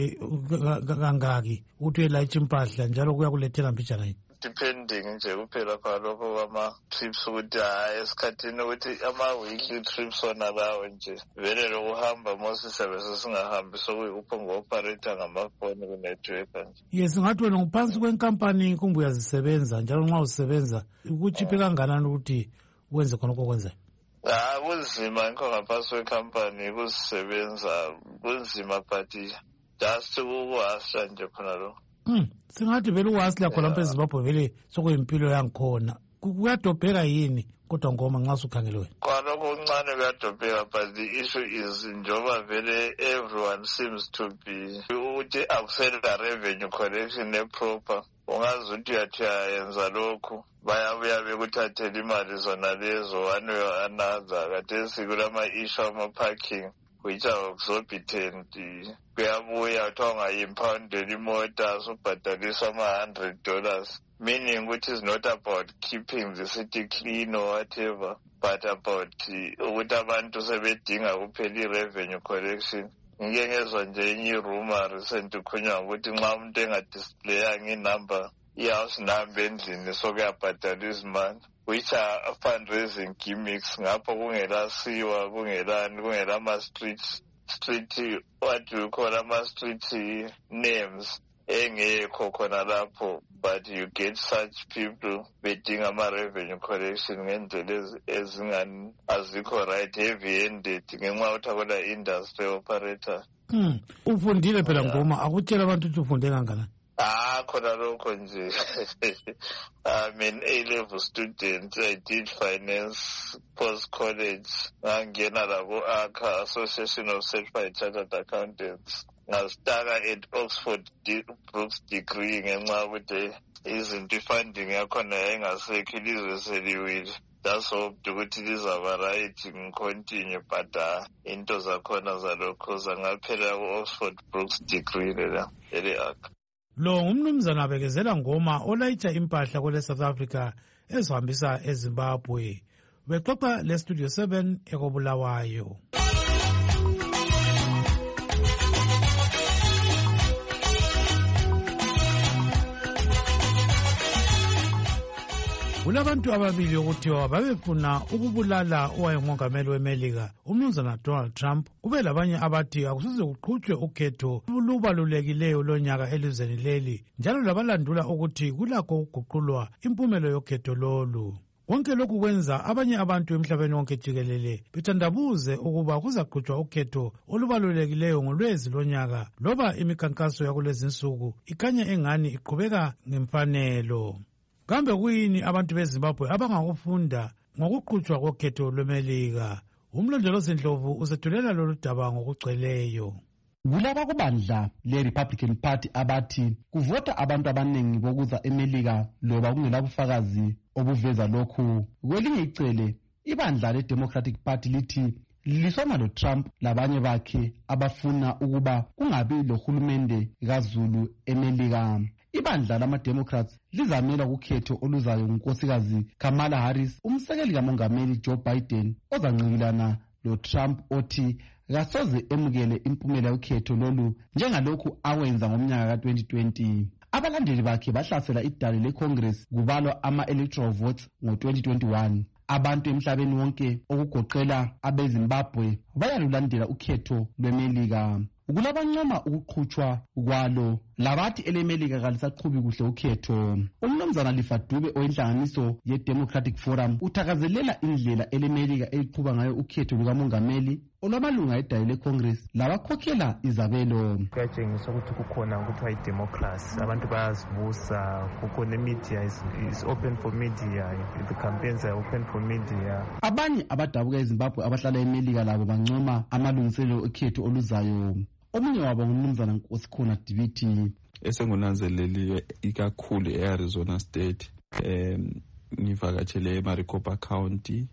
kangaki ukuthi uyelayitsha impahla njalo kuyakulethela mbijana yini? Depending nje kuphela kwalokho kwama-trips ukuthi hayi esikhathini ukuthi ama-weekly trips wona lawo nje vele lokuhamba mosi siyabe sesingahambi sokuyikupho ngo-operator ngamafoni kunetworker nje. Ye singathi wena ngaphansi kwenkampani kumbe uyazisebenza njalo nxa usebenza kuchiphe kanganani ukuthi wenze khonokho kwenzayo? Ah, kunzima ngikho ngaphansi kwekhampani kuzisebenza kunzima but just ukuhasha nje khona lo. Hmm, singathi vele uwasila khona lapha eZimbabwe vele sokuyimpilo yangikhona. Kuyadobheka yini kodwa Ngoma nxa usukhangele wena? Kwalokho okuncane kuyadobheka but the issue is njoba vele everyone seems to be ukuthi akusela revenue collection eproper. Ungazi ukuthi uyathi uyayenza lokhu bayabuya bekuthathela imali zona lezo one way or another. Khathesi kulama-issue ama-parking which are exorbitant. Kuyabuya kuthiwa ungayimpoundela imota subhadaliswa ama-hundred dollars, meaning which is not about keeping the city clean or whatever, but about ukuthi abantu sebedinga kuphela i-revenue collection. Ngike ngezwa nje enye iruma recent kukhulunywa ukuthi nxa umuntu engadisiplayanga inumber i-house number endlini sokuyabhadala izimali, which are fundraising gimmicks. Ngapho kungelasiwa, kungelani, kungela ama-street street what do you call ama-street names engekho khona lapho, but you get such people bedinga ama-revenue collection ngendlela ezingani azikho right, heavy handed ngenxa yokuthi akola industry operator. Hmm, ufundile phela Ngoma, akutshela abantu ukuthi ufunde kangakanani? Ah, khona lokho nje. I'm an A-level student. I did finance post-college. Ngangena la ku-A C A, Association of Certified Chartered Accountants. ngazitaka at Oxford Brooks degree ngenxa yokuthi izinto ifunding yakhona yayingasekho ilizwe seliwile. That's hoped ukuthi lizaba right ngicontinue but uh, into zakhona zalokho zangaphela ku-Oxford Brooks degree lela eli-akha. Lo ngumnumzana abekezela ngoma olayitsha impahla kwele South Africa ezihambisa eZimbabwe. Bexoxa le Studio seven ekobulawayo. Kulabantu ababili okuthiwa babefuna ukubulala owayengumongameli weMelika umnumzana Donald Trump. Kube labanye abathi akusize kuqhutshwe ukhetho olubalulekileyo lonyaka elizweni leli, njalo labalandula ukuthi kulakho ukuguqulwa impumelo yokhetho lolu. Konke lokhu kwenza abanye abantu emhlabeni wonke jikelele bethandabuze ukuba kuzaqhutshwa ukhetho olubalulekileyo ngolwezi lonyaka, loba imikhankaso yakulezi insuku ikhanya engani iqhubeka ngemfanelo. Kambe kuyini abantu beZimbabwe abangakufunda ngokuqhutshwa kokhetho lweMelika? Umlondolozi Ndlovu usethulela lolu daba ngokugcweleyo. Kulaba kubandla le-Republican Party abathi kuvota abantu abaningi bokuza eMelika loba kungela bufakazi obuveza lokhu. Kwelinye icele, ibandla le-Democratic Party lithi lisoma lo-Trump labanye bakhe abafuna ukuba kungabi lohulumende kaZulu eMelika. Ibandla lama-Democrats lizamela kukhetho oluzayo ngunkosikazi Kamala Harris, umsekeli kamongameli Joe Biden ozanqikilana lo-Trump othi kasoze emukele impumela yokhetho lolu njengalokhu awenza ngomnyaka ka twenty twenty. Abalandeli bakhe bahlasela idale leCongress kubalwa ama-electoral votes ngo-twenty twenty-one. Abantu emhlabeni wonke okugoqela abeZimbabwe bayalulandela ukhetho lweMelika. Kulabancoma ukuqhutshwa kwalo labathi eleMelika kalisaqhubi kuhle ukhetho. Umnumzana Lifadube oyinhlanganiso ye-Democratic Forum uthakazelela indlela eleMelika eyiqhuba ngayo ukhetho lukamongameli olwamalunga edayi leCongress labakhokhela izabelo. Kuyatshengisa ukuthi kukhona ukuthi wayi-democracy, abantu bayazibusa, kukhona media is, is open for media, the campaigns are open for media. Abanye abadabuka eZimbabwe abahlala eMelika labo bancoma amalungiselelo ekhetho oluzayo. Omunye wabo ngumnumzana Nkosikhona Dibiti esengunanzeleliwe ikakhulu e-Arizona State, um ngivakatshele eMaricopa County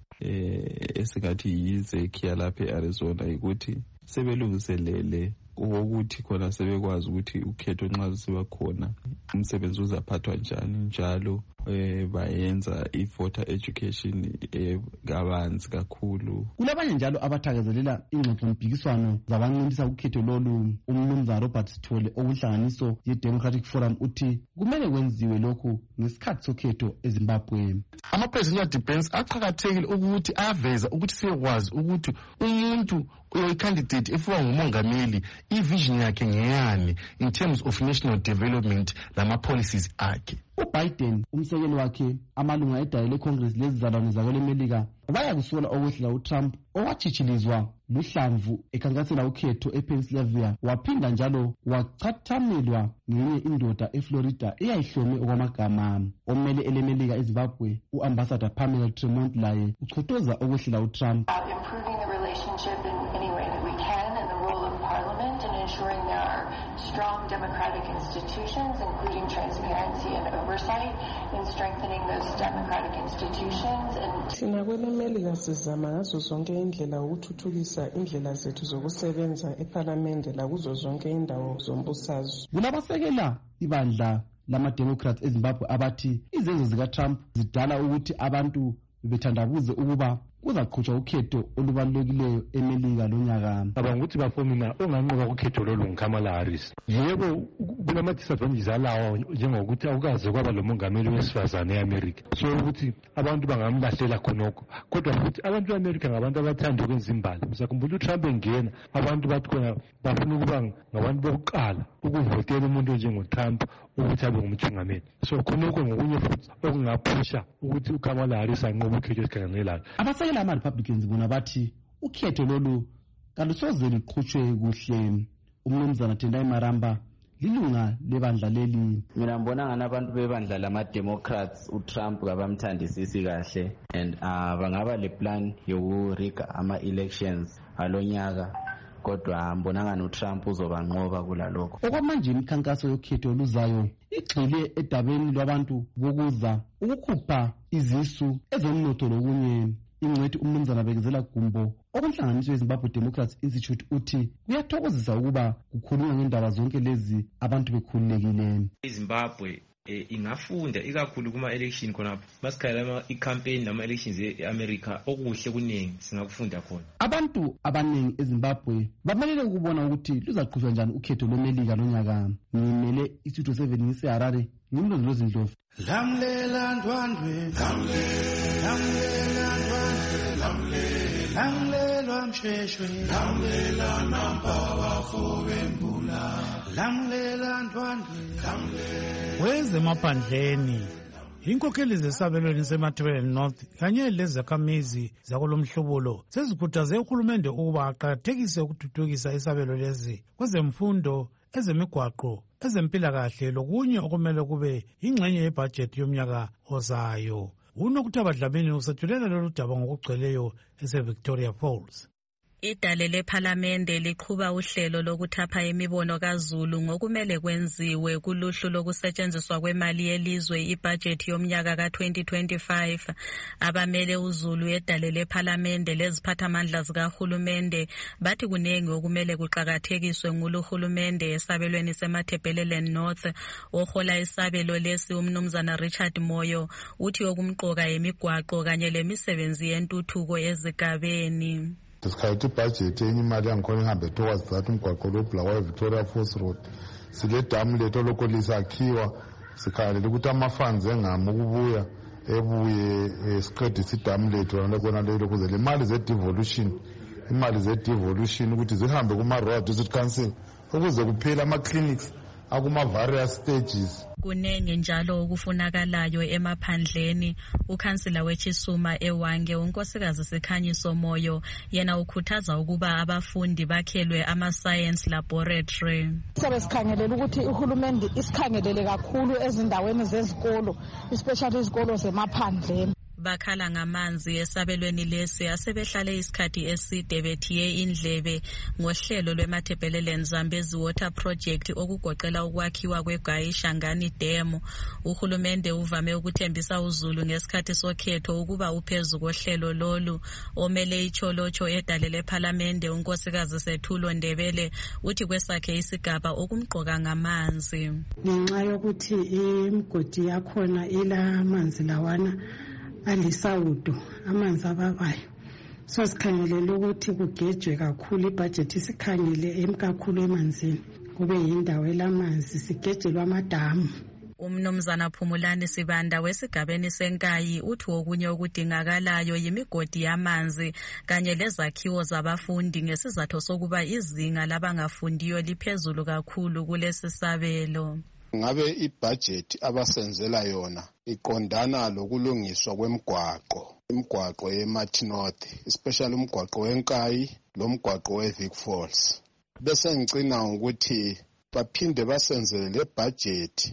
eh esingathi yizekhia lapha e-Arizona ukuthi sebelungiselele ukuthi khona sebekwazi ukuthi ukhetho nxa siba khona umsebenzi uzaphathwa njani, njalo eh bayenza i-voter education egabanzi kakhulu. Kulabanye njalo abathakazelela ingxoxo mpikiswano zabancinisa ukhetho lolu. Umnumzana Robert Sithole okunhlanganiso ye-Democratic Forum uthi kumele kwenziwe lokhu ngesikhathi sokhetho eZimbabwe. Ama-presidential debates aqhakathekile ukuthi aveza ukuthi siyekwazi ukuthi umuntu oyi-candidate efuna ngumongameli i-vision yakhe ngeyani in terms of national development lama-policies akhe. UBiden umsekeli wakhe amalunga edayi leCongress lezizalwane zakweleMelika baya kusola okwehlela uTrump owatshitshilizwa luhlamvu ekhankasela ukhetho ePennsylvania, waphinda njalo wachathamelwa ngenye indoda eFlorida eyayihlome okwamagama. Ommeli eleMelika eZimbabwe uambassador Pamela Tremont laye uchotoza okwehlela uTrump. Relationship in any way that we can, and the role of Parliament in ensuring there are strong democratic institutions, including transparency and oversight, in strengthening those democratic institutions. And thina kweleMelika sizama ngazo zonke indlela ukuthuthukisa indlela zethu zokusebenza eParliament lakuzo zonke indawo zombusazwe. Kulabasekela ibandla lama-Democrats eZimbabwe abathi izenzo zikaTrump zidala ukuthi abantu bethandabuze ukuba kuzaqhutshwa ukhetho olubalulekileyo eMelika lonyaka. Abanga ukuthi bafomina onganqoba ukhetho lolu nguKamala Harris. Yebo kulama-disadvantages alawo njengokuthi akukaze kwaba lo mongameli wesifazane e-America, so ukuthi abantu bangamlahlela khonokho. Kodwa futhi abantu be-America ngabantu abathanda ukwenza imbali. Msakhumbula uTrump engena, abantu bathi khona bafuna ukuba ngabantu bokuqala ukuvotela umuntu onjengoTrump ukuthi abe ngumthungameli. So khonokho ngokunye futhi okungaphusha ukuthi uKamala Harris anqobe ukhetho esikhangelelayo. Abasekela ama-Republicans bona bathi ukhetho lolu kalusoze luqhutshwe kuhle. Umnumzana Tendai Maramba lilunga lebandla leli. Mina ngibona ngani abantu bebandla lama-Democrats uTrump kabamthandisisi kahle, and uh, bangaba le plan yokuriga ama-elections alonyaka. kodwa mbonangani uTrump uzobanqoba kulalokho. Okwamanje imikhankaso yokhetho oluzayo igxile edabeni lwabantu bokuza ukukhupha izisu ezomnotho lokunye. Ingcwethi umnumzana Bekezela Gumbo okunhlanganiso yeZimbabwe Democracy Institute uthi kuyathokozisa ukuba kukhulunywa ngendaba zonke lezi abantu bekhululekile. iZimbabwe E, ingafunda ikakhulu kuma election khonapho masikhala i-campaign nama elections e-America okuhle kuningi singakufunda khona. Abantu abaningi eZimbabwe bamelele ukubona ukuthi luzaqhutshwa njani ukhetho lwemelika lonyaka. Ngimele iStudio seven ngiseHarare ngimlondolozi Ndlovu. Lamlela ndwandwe lamlela ndwandwe lamlela msheshwe lamlela namba bafowembula lamlela ndwandwe kwezemaphandleni inkokheli zesabelweni seMatabeleland North kanye lezakhamizi zakolomhlobulo sezikhuthaze uhulumende ukuba aqakathekise ukuthuthukisa isabelo lezi kwezemfundo, ezemigwaqo, ezempilakahle lokunye okumele kube ingxenye yebhajethi yomnyaka ozayo. UNokuthaba Dlamini usethulela lolu daba ngokugcweleyo ese-Victoria Falls. Idale lephalamende liqhuba uhlelo lokuthapha imibono kaZulu ngokumele kwenziwe kuluhlu lokusetshenziswa kwemali yelizwe ibudget yomnyaka ka twenty twenty-five. Abamele uZulu edale lephalamende leziphathamandla zikahulumende bathi kunengi okumele kuqakathekiswe nguluhulumende esabelweni seMatabeleland North. Ohola isabelo lesi umnumzana Richard Moyo uthi okumqoka yemigwaqo kanye lemisebenzi yentuthuko ezigabeni. Disikhayithi ibhajethi enye imali yangikhona ihambe towards that umgwaqo lobulawayo Victoria Falls Road. Sile damu lethu lokho lisakhiwa sikhalela ukuthi ama-funds engami ukubuya ebuye siqedise idamu lethu lokona lelo kuze le mali ze-devolution imali ze-devolution ukuthi zihambe kuma-Rural District Council ukuze kuphela ama-clinics akuma-various stages. Kunengi njalo okufunakalayo emaphandleni. Ukhansila weChisuma eWange unkosikazi Sikhanyiso Moyo yena ukhuthaza ukuba abafundi bakhelwe ama-science laboratory. Sabe sikhangelela ukuthi uhulumende isikhangelele kakhulu ezindaweni zezikolo, especially izikolo zemaphandleni. Bakhala ngamanzi esabelweni lesi asebehlale isikhathi eside bethiye indlebe ngohlelo lweMatabeleland Zambezi Water Project okugoqela ukwakhiwa kweGayi Shangani Dam. Uhulumende uvame ukuthembisa uZulu ngesikhathi sokhetho ukuba uphezu kohlelo lolu. Omele iCholocho edale lephalamende unkosikazi Sethulo Ndebele uthi kwesakhe isigaba okumqoka ngamanzi. Ngenxa yokuthi imgodi yakhona ila manzi lawana alisawudo amanzi ababayo, so sikhangelele ukuthi kugejwe kakhulu ibhajethi sikhangele emkakhulu emanzini kube yindawo elamanzi sigejelwa amadamu. Umnumzana Phumulani Sibanda wesigabeni senkayi uthi okunye okudingakalayo yimigodi yamanzi kanye lezakhiwo zabafundi ngesizathu sokuba izinga labangafundiyo liphezulu kakhulu kulesi sabelo. Ngabe ibudget abasenzela yona iqondana lokulungiswa kwemigwaqo imigwaqo yeMarty North, especially umgwaqo wenkayi lomgwaqo weVic Falls. Bese ngicina ukuthi baphinde basenzele le budget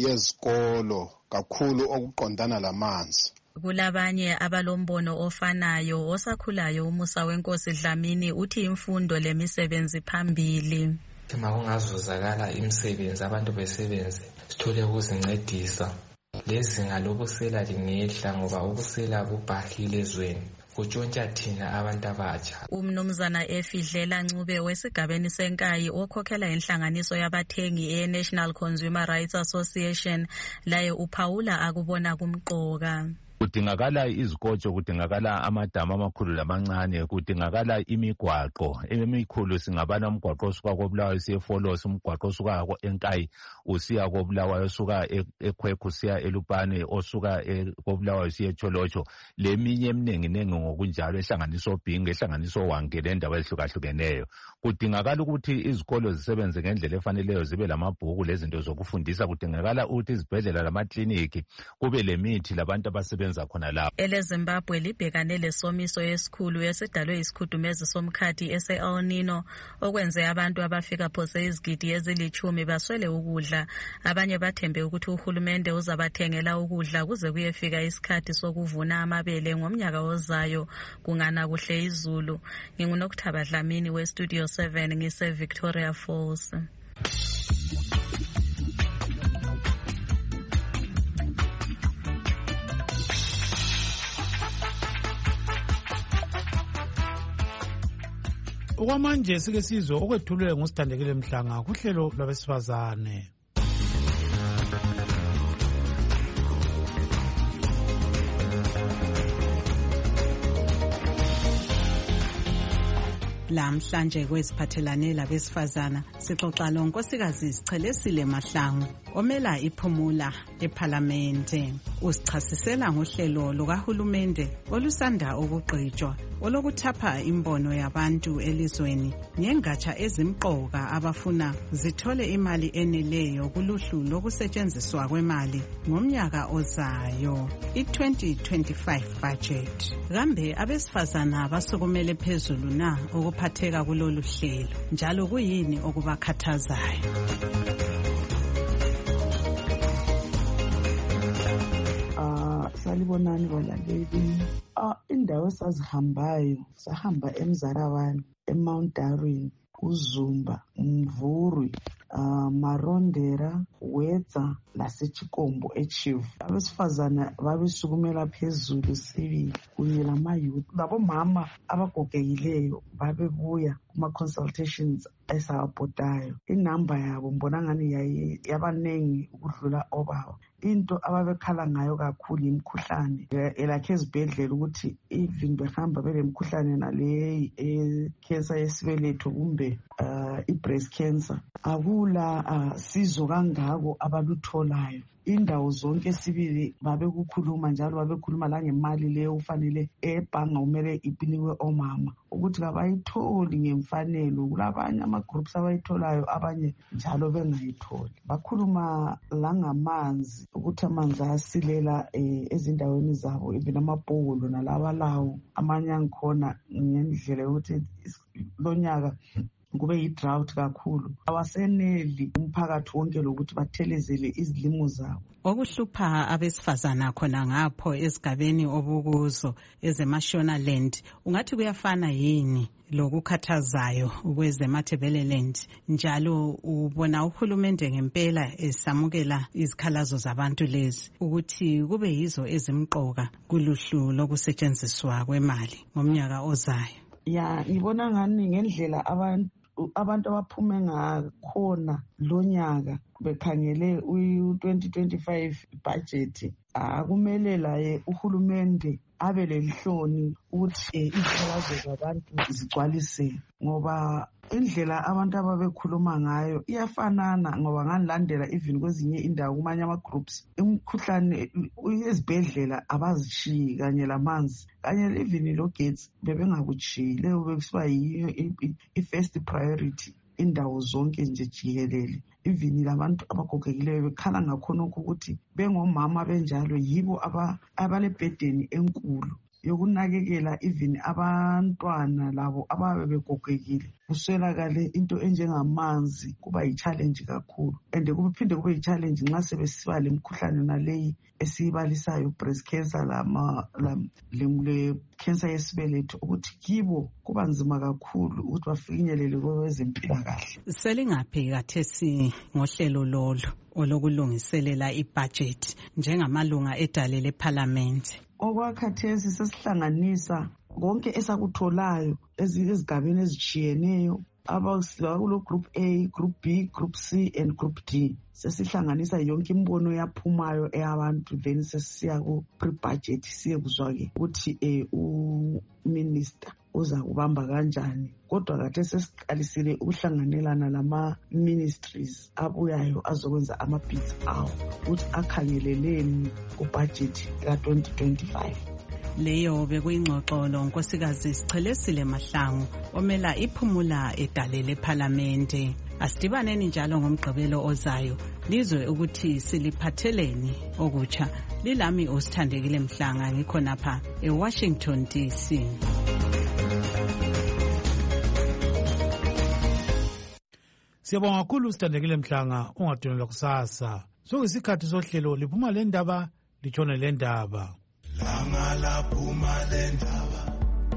yezikolo kakhulu okuqondana lamanzi. Kulabanye abalombono ofanayo. Osakhulayo uMusa Wenkosi Dlamini uthi imfundo lemisebenzi phambili. Uma kungazuzakala imisebenzi abantu besebenze sithole ukuzincedisa lezinga lobusela lingehla ngoba ubusela bubhahile ezweni kutshontsha thina abantu abatsha. Umnumzana Efidlela Ncube wesigabeni senkayi okhokhela inhlanganiso yabathengi e-National Consumer Rights Association laye uphawula akubona kumqoka. Kudingakala izikotsho, kudingakala amadamu amakhulu lamancane, kudingakala imigwaqo emikhulu. Singabana umgwaqo osuka koBulawayo usiya eFolosi, umgwaqo osuka eNkayi usiya koBulawayo, osuka eKwekhu usiya eLupane, osuka koBulawayo usiya eCholocho, leminye eminingi nengi ngokunjalo ehlanganiso Binga, ehlanganiso Wange lendawo ezihlukahlukeneyo. Kudingakala ukuthi izikolo zisebenze ngendlela efaneleyo, zibe lamabhuku lezinto zokufundisa. Kudingakala ukuthi izibhedlela lamakliniki kube lemithi labantu abasebenza abasebenza khona lapho. EleZimbabwe libhekane lesomiso esikhulu esidalwe isikhudumezi somkhathi ese-El Nino okwenze abantu abafika phose izigidi ezilithumi baswele ukudla. Abanye bathembe ukuthi uhulumende uzabathengela ukudla kuze kuyefika isikhathi sokuvuna amabele ngomnyaka ozayo kungana kuhle izulu. NginguNokuthaba Dlamini we Studio seven ngise Victoria Falls. Okwamanje sike sizwe okwethulwe ngusithandekile Mhlanga kuhlelo lwabesifazane. Lamhlanje kweziphathelane labesifazana sixoxa lonkosikazi Sichelesile Mahlangu omela iphumula eParliamente. Usichasisela ngohlelo lukahulumende olusanda ukugqitshwa olokuthapha imbono yabantu elizweni ngengatsha ezimqoka abafuna zithole imali eneleyo kuluhlu lokusetshenziswa kwemali ngomnyaka ozayo i-twenty twenty-five budget. Kambe abesifazana basukumele phezulu na ukuphatheka kulolu hlelo njalo kuyini okubakhathazayo? Salibonani balaleli. Ah, indawo esazihambayo sahamba eMzarawane, eMount Darwin, uZumba, Mvurwi, uh, Marondera, Wedza laseChikombo eChief. Abesifazana babesukumela phezulu sibili kunye lamayouth labomama abagogekileyo babebuya kuma-consultations esawabhodayo. Inamba yabo mbona ngani yabanengi ukudlula obaba. Into ababekhala ngayo kakhulu imikhuhlane elakhe ezibhedlela ukuthi even behamba belemkhuhlane naleyi e-cancer yesibeletho kumbe uh, i-breast cancer akula uh, sizo kangako abalutholayo. Indawo zonke sibili babekukhuluma njalo babekhuluma la ngemali leyo ufanele ebhanga umele ipinikwe omama ukuthi kabayitholi ngemfanelo. Kulabanye ama-groups abayitholayo abanye njalo bengayitholi. Bakhuluma la ngamanzi ukuthi amanzi asilela eh, ezindaweni zabo even amabhokolo nalaba lawo amanye angikhona ngendlela yokuthi lonyaka kube yi-drought kakhulu awaseneli umphakathi wonke lokuthi bathelezele izilimo zabo. Okuhlupha abesifazana khona ngapho esigabeni obukuzo ezeMashonaland ungathi kuyafana yini lokukhathazayo kwezemathebeleland njalo ubona uhulumende ngempela esamukela izikhalazo zabantu lezi ukuthi kube yizo ezimqoka kuluhlu lokusetshenziswa kwemali ngomnyaka ozayo? Ya ngibona ngani ngendlela abantu abantu abaphume ngakhona lonyaka bekhangele u-twenty twenty-five budget akumele laye uhulumende abe lenhloni ukuthi izikhalazo zabantu zigcwalise ngoba indlela abantu ababekhuluma ngayo iyafanana ngoba nganilandela even kwezinye indawo kumanye ama-groups imkhuhlane ezibhedlela abazishiyi kanye lamanzi kanye even logetsi bebengakutshiyi leyo bekusiba yiyo i-first priority indawo zonke nje jikelele. Even labantu abagogekileyo bekhala ngakhonokho ukuthi bengomama benjalo yibo abalebhedeni enkulu yokunakekela even abantwana labo ababe begogekile. Kuswelakale into enjengamanzi kuba yi-challenge kakhulu and kuphinde kube yi-challenge nxa sebesiba lemkhuhlane naleyi esiyibalisayo breast cancer lama le cancer yesibeletho ukuthi kibo kuba nzima kakhulu ukuthi bafinyelele kwezempilakahle. Selingaphi kathesi ngohlelo lolo olokulungiselela ibudget njengamalunga edale leParliament? Okwakhathesi sesihlanganisa konke esakutholayo ezigabeni ezitshiyeneyo abasiba kulo group A, group B, group C and group D. Sesihlanganisa yonke imbono yaphumayo eyabantu then sesiya ku pre-budget siye kuzwake ukuthi eh uminister uza kubamba kanjani. Kodwa kade sesiqalisile ukuhlanganelana lama ministries abuyayo azokwenza ama-bids awo ukuthi akhangeleleni ku-budget ka-twenty twenty-five. Leyo bekuyingxoxo lonkosikazi Sichelesile Mahlangu omela iphumula edale leParliamente. Asidibaneni njalo ngomgqibelo ozayo lizwe ukuthi siliphatheleni okutsha. Lilami uSithandekile Mhlanga ngikhonapha eWashington D C. Siyabonga kakhulu uSithandekile Mhlanga, ungadonelwa kusasa. Sokuyisikhathi sohlelo liphuma le ndaba litshone le ndaba. Langa laphuma le ndaba,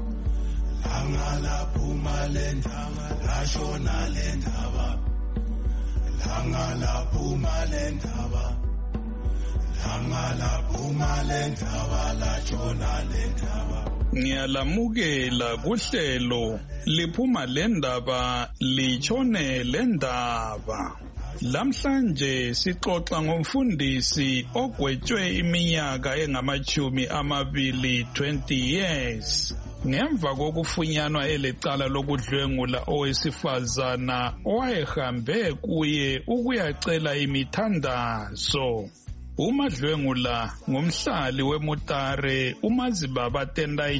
langa laphuma le ndaba, lashona le ndaba, langa laphuma le ndaba, langa laphuma le ndaba, lashona le ndaba. Ngiyalamukela kuhlelo liphuma le ndaba litshone le ndaba. Lamhlanje sixoxa ngomfundisi ogwetshwe iminyaka engamachumi amabili twenty years ngemva kokufunyanwa elecala lokudlwengula owesifazana owayehambe kuye ukuyacela imithandazo. Umadlwengula ngumhlali weMutare uMazibaba Tendai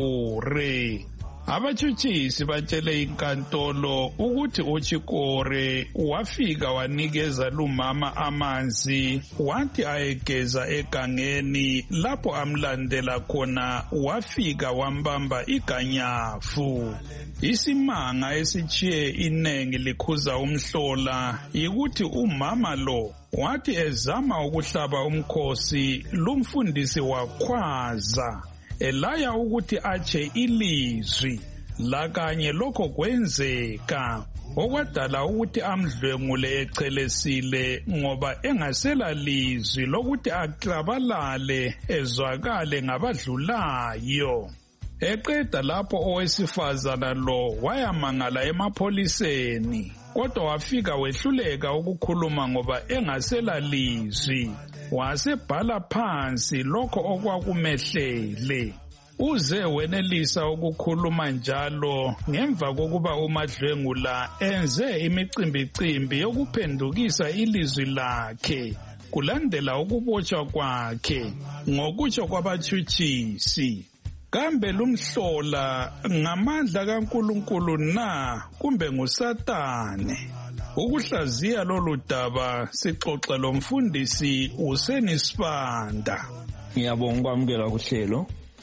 Chikore. Abatshutshisi batshele inkantolo ukuthi uChikore wafika wanikeza lumama amanzi wathi ayegeza egangeni, lapho amlandela khona wafika wambamba iganyafu. Isimanga esichiye inengi likhuza umhlola yikuthi umama lo wathi ezama ukuhlaba umkhosi lumfundisi wakhwaza elaya ukuthi atshe ilizwi lakanye lokho kwenzeka okwadala ukuthi amdlwengule echelesile ngoba engasela lizwi lokuthi aklabalale ezwakale ngabadlulayo. Eqeda lapho owesifazana lo wayamangala emapholiseni, kodwa wafika wehluleka ukukhuluma ngoba engasela lizwi. Wasebhala phansi lokho okwakumehlele. Uze wenelisa ukukhuluma njalo ngemva kokuba uMadlwengula enze imicimbicimbi yokuphendukisa ilizwi lakhe kulandela ukubotshwa kwakhe ngokutsho kwabatshutshisi. Kambe lumhlola ngamandla kaNkulunkulu na kumbe nguSatane? Ukuhlaziya lolu daba sixoxe lo mfundisi uSeni Sibanda. Ngiyabonga ukwamukela kuhlelo.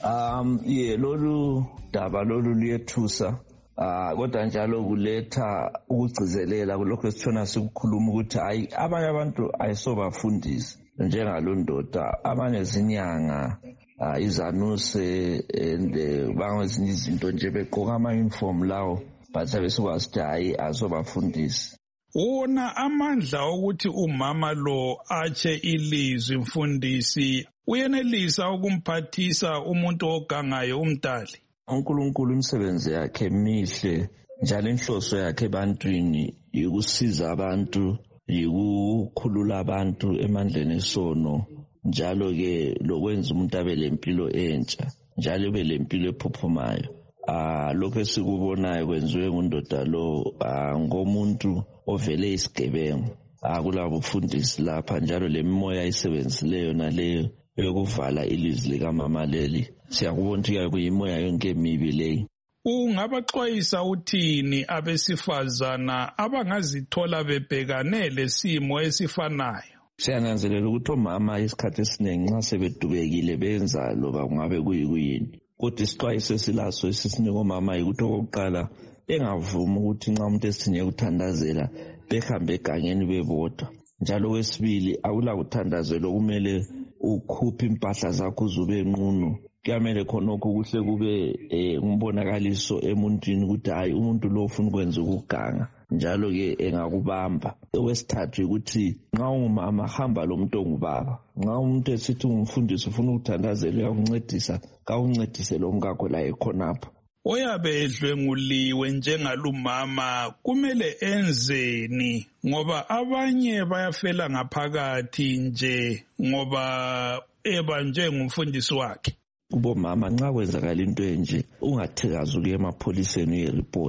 Um ye lolu daba lolu liyethusa. Ah kodwa njalo kuletha ukugcizelela kulokho esithona sikukhuluma ukuthi hayi abanye abantu ayisobafundisi njengalondoda, abanye zinyanga Uh, izanuse and bangezinye izinto nje beqoka ama-uniform lawo but abesikwazi ukuthi hayi asobafundisi. Wona amandla okuthi umama lo atshe ilizwi mfundisi uyenelisa ukumphathisa umuntu ogangayo umdali. uNkulunkulu imisebenzi yakhe mihle njalo inhloso yakhe ebantwini yikusiza abantu, yikukhulula abantu emandleni esono, njalo ke lokwenza umuntu abe lempilo entsha, njalo abe lempilo ephuphumayo. Ah lokho esikubonayo kwenziwe ngundoda lo ngomuntu ovele isigebengu. Ah kulabo bufundisi lapha, njalo lemimoya isebenzileyo naleyo yokuvala ilizwi likamama leli siyakubona ukuthi kuyimoya yonke emibi leyi. Ungabaxwayisa uthini abesifazana abangazithola bebhekane lesimo esifanayo? Siyananzelela ukuthi omama isikhathi esiningi nxa sebedubekile benza loba kungabe kuyikuyini, kodwa isixwayiso esilaso esisinika omama yikuthi okokuqala bengavumi ukuthi nxa umuntu esithinye ukuthandazela behambe egangeni bebodwa, njalo wesibili akula kuthandazela kumele ukhuphe impahla zakho uzube nqunu. Kuyamele khonokho kuhle kube umbonakaliso emuntwini ukuthi hayi umuntu lo ufuna ukwenza ukuganga, njalo ke engakubamba. Owesithathu ukuthi nxa ungumama hamba lo muntu ongubaba, nxa umuntu esithi umfundisi ufuna ukuthandazela uyakuncedisa, kawuncedise lo mkakho la ekhonapho. Oyabe edlwenguliwe njengalumama kumele enzeni, ngoba abanye bayafela ngaphakathi nje ngoba ebanje ngumfundisi wakhe. Ubomama nxa kwenzakala into enje ungathikazi ukuya emapholiseni uyeripota,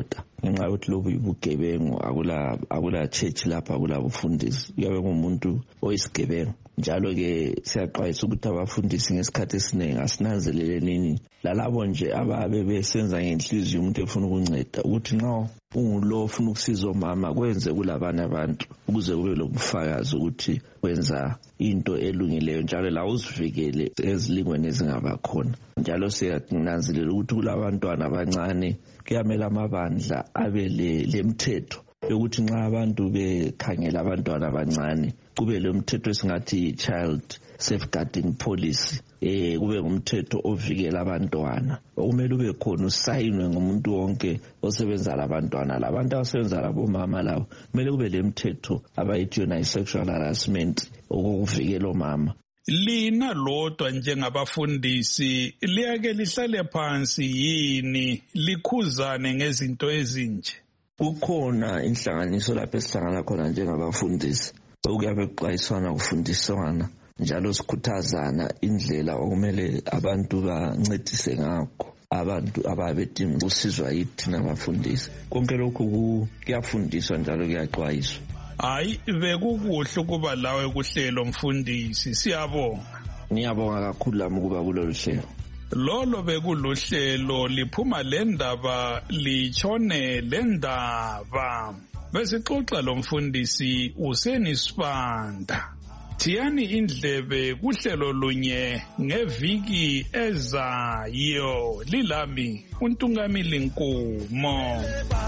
ngenxa yokuthi lobu ubugebengu akula akula church lapha akula bufundisi uyabe ngumuntu oyisigebengu. Njalo-ke siyaxwayisa ukuthi abafundisi ngesikhathi esiningi asinanzelele nini lalabo nje ababe besenza ngenhliziyo umuntu efuna ukunceda ukuthi nxa ungulo ofuna ukusiza omama kwenze kulabanye abantu ukuze kube lobufakazi ukuthi wenza into elungileyo njalo la uzivikele ezilingweni ezingabakhona. Njalo siyananzelela ukuthi kulabantwana abancane kuyamela amabandla abe lemthetho yokuthi nxa abantu bekhangela abantwana abancane kube lo mthetho esingathi child safeguarding policy, eh kube ngumthetho ovikela abantwana okumele ube khona usayinwe ngumuntu wonke osebenza labantwana. Labantu abasebenza labomama labo kumele kube lemthetho abayithi yona i-sexual harassment okuvikela omama. Lina lodwa njengabafundisi liyake lihlale phansi yini likhuzane ngezinto ezinje? Kukhona inhlanganiso lapho esihlangana khona njengabafundisi okuyabe kuxwayiswana kufundiswana njalo sikhuthazana indlela okumele abantu bancedise ngakho abantu ababedinga usizwa yithi nabafundisi. Konke lokhu kuyafundiswa njalo kuyaxwayiswa. Hayi bekukuhle ukuba lawe kuhlelo mfundisi, siyabonga. Ngiyabonga kakhulu lami ukuba kulolu hlelo. Lolo bekuluhlelo liphuma lendaba lichone lendaba. Besixoxa lo mfundisi Useni Sibanda. Thiyani indlebe kuhlelo lunye ngeviki ezayo. Lilami uNtungamili Nkomo.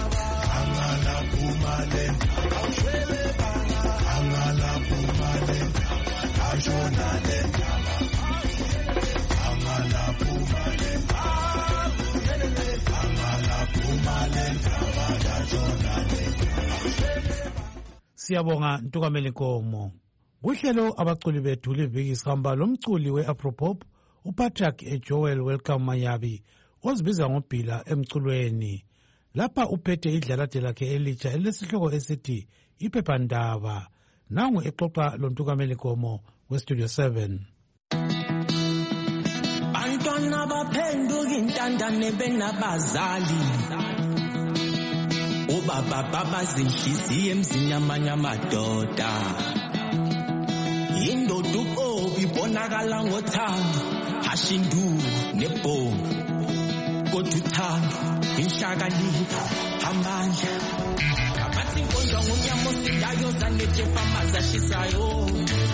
Siyabonga Ntungameli Nkomo. Kuhlelo abaculi bethu liviki sihamba lomculi we-Afropop uPatrick Joel Welcome Mayabi ozibiza ngoBhila emculweni. Lapha uphethe idlalade lakhe elitsha elesihloko esithi iphephandaba. Nangu exoxa lo Ntungameli Nkomo weStudio seven. Bantwana baphenduka intandane benabazali. Ubaba baba zinhliziyo emzini amanye amadoda. Indoda uqobi ibonakala ngothando, hashindu nebhongo. Kodwa uthando, inhlakanipho, amandla. Abathi inkondlo ngomnyama osidayo zanejefa amazashisayo.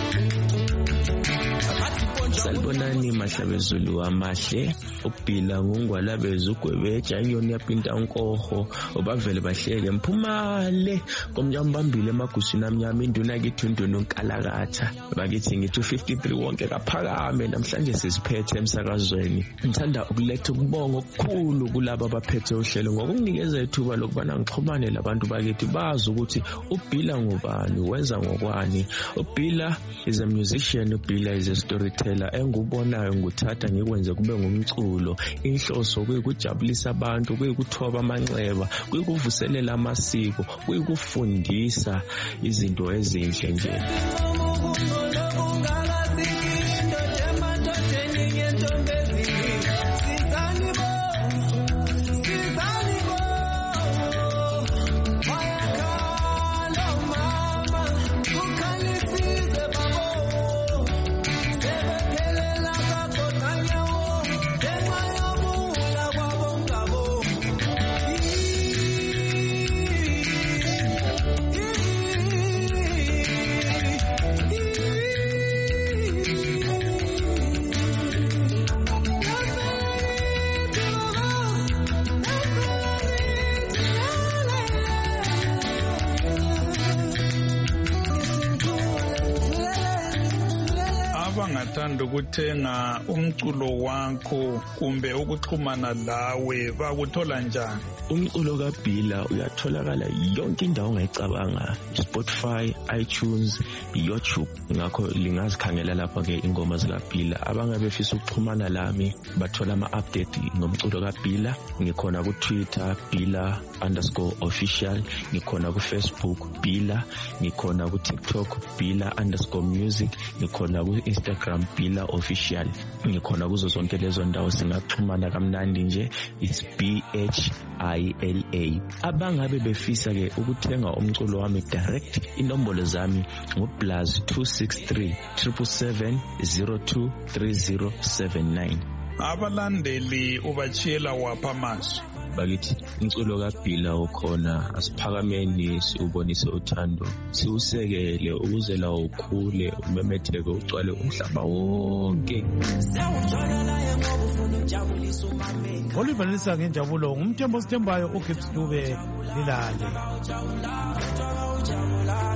Salibonani mahlabezulu amahle uBhila ngungwalabeza ugwebeja inyoni yapinta nkoho obavele bahleke mphumale komnyambambile emaguswini amnyama induna kithi induna onkalakatha bakithi ngithi fifty-three wonke kaphakame namhlanje sisiphethe emsakazweni. Ngithanda ukuletha ukubonga okukhulu kulabo abaphethe uhlelo ngokunikeza ithuba lokubana ngixhumane labantu bakithi bazi ukuthi uBhila ngubani wenza ngokwani. uBhila is a musician, uBhila is a storyteller. Engubonayo nguthatha ngikwenze kube ngumculo. Inhloso kuyikujabulisa abantu, kuyikuthoba amanxeba, kuyikuvuselela amasiko, kuyikufundisa izinto ezinhle nje. Abangathanda ukuthenga umculo wakho kumbe ukuxhumana lawe bakuthola njani? Umculo kaBhila uyatholakala yonke indawo ongayicabanga, Spotify, iTunes, YouTube. Ngakho lingazikhangela lapha ke ingoma zikaBhila. Abangabe befisa ukuxhumana lami bathola ama-update ngomculo kaBhila. Ngikhona ku Twitter Bhila underscore official, ngikhona ku Facebook Bhila, ngikhona ku TikTok Bhila underscore music, ngikhona ku Instagram Instagram Bila Official. Ngikhona kuzo zonke lezo ndawo, singaxhumana kamnandi nje, it's B H I L A. Abangabe befisa ke ukuthenga umculo wami direct, inombolo zami ngo plus two six three seven seven zero two three zero seven nine. Abalandeli ubachiyela wapha manje? Bakithi umculo kaBila ukhona, asiphakameni siubonise uthando, siusekele ukuze lawo ukhule umemetheke ugcwale umhlaba wonke. Olivalisa ngenjabulo ngumthembo sithembayo uGibbs Dube lilale.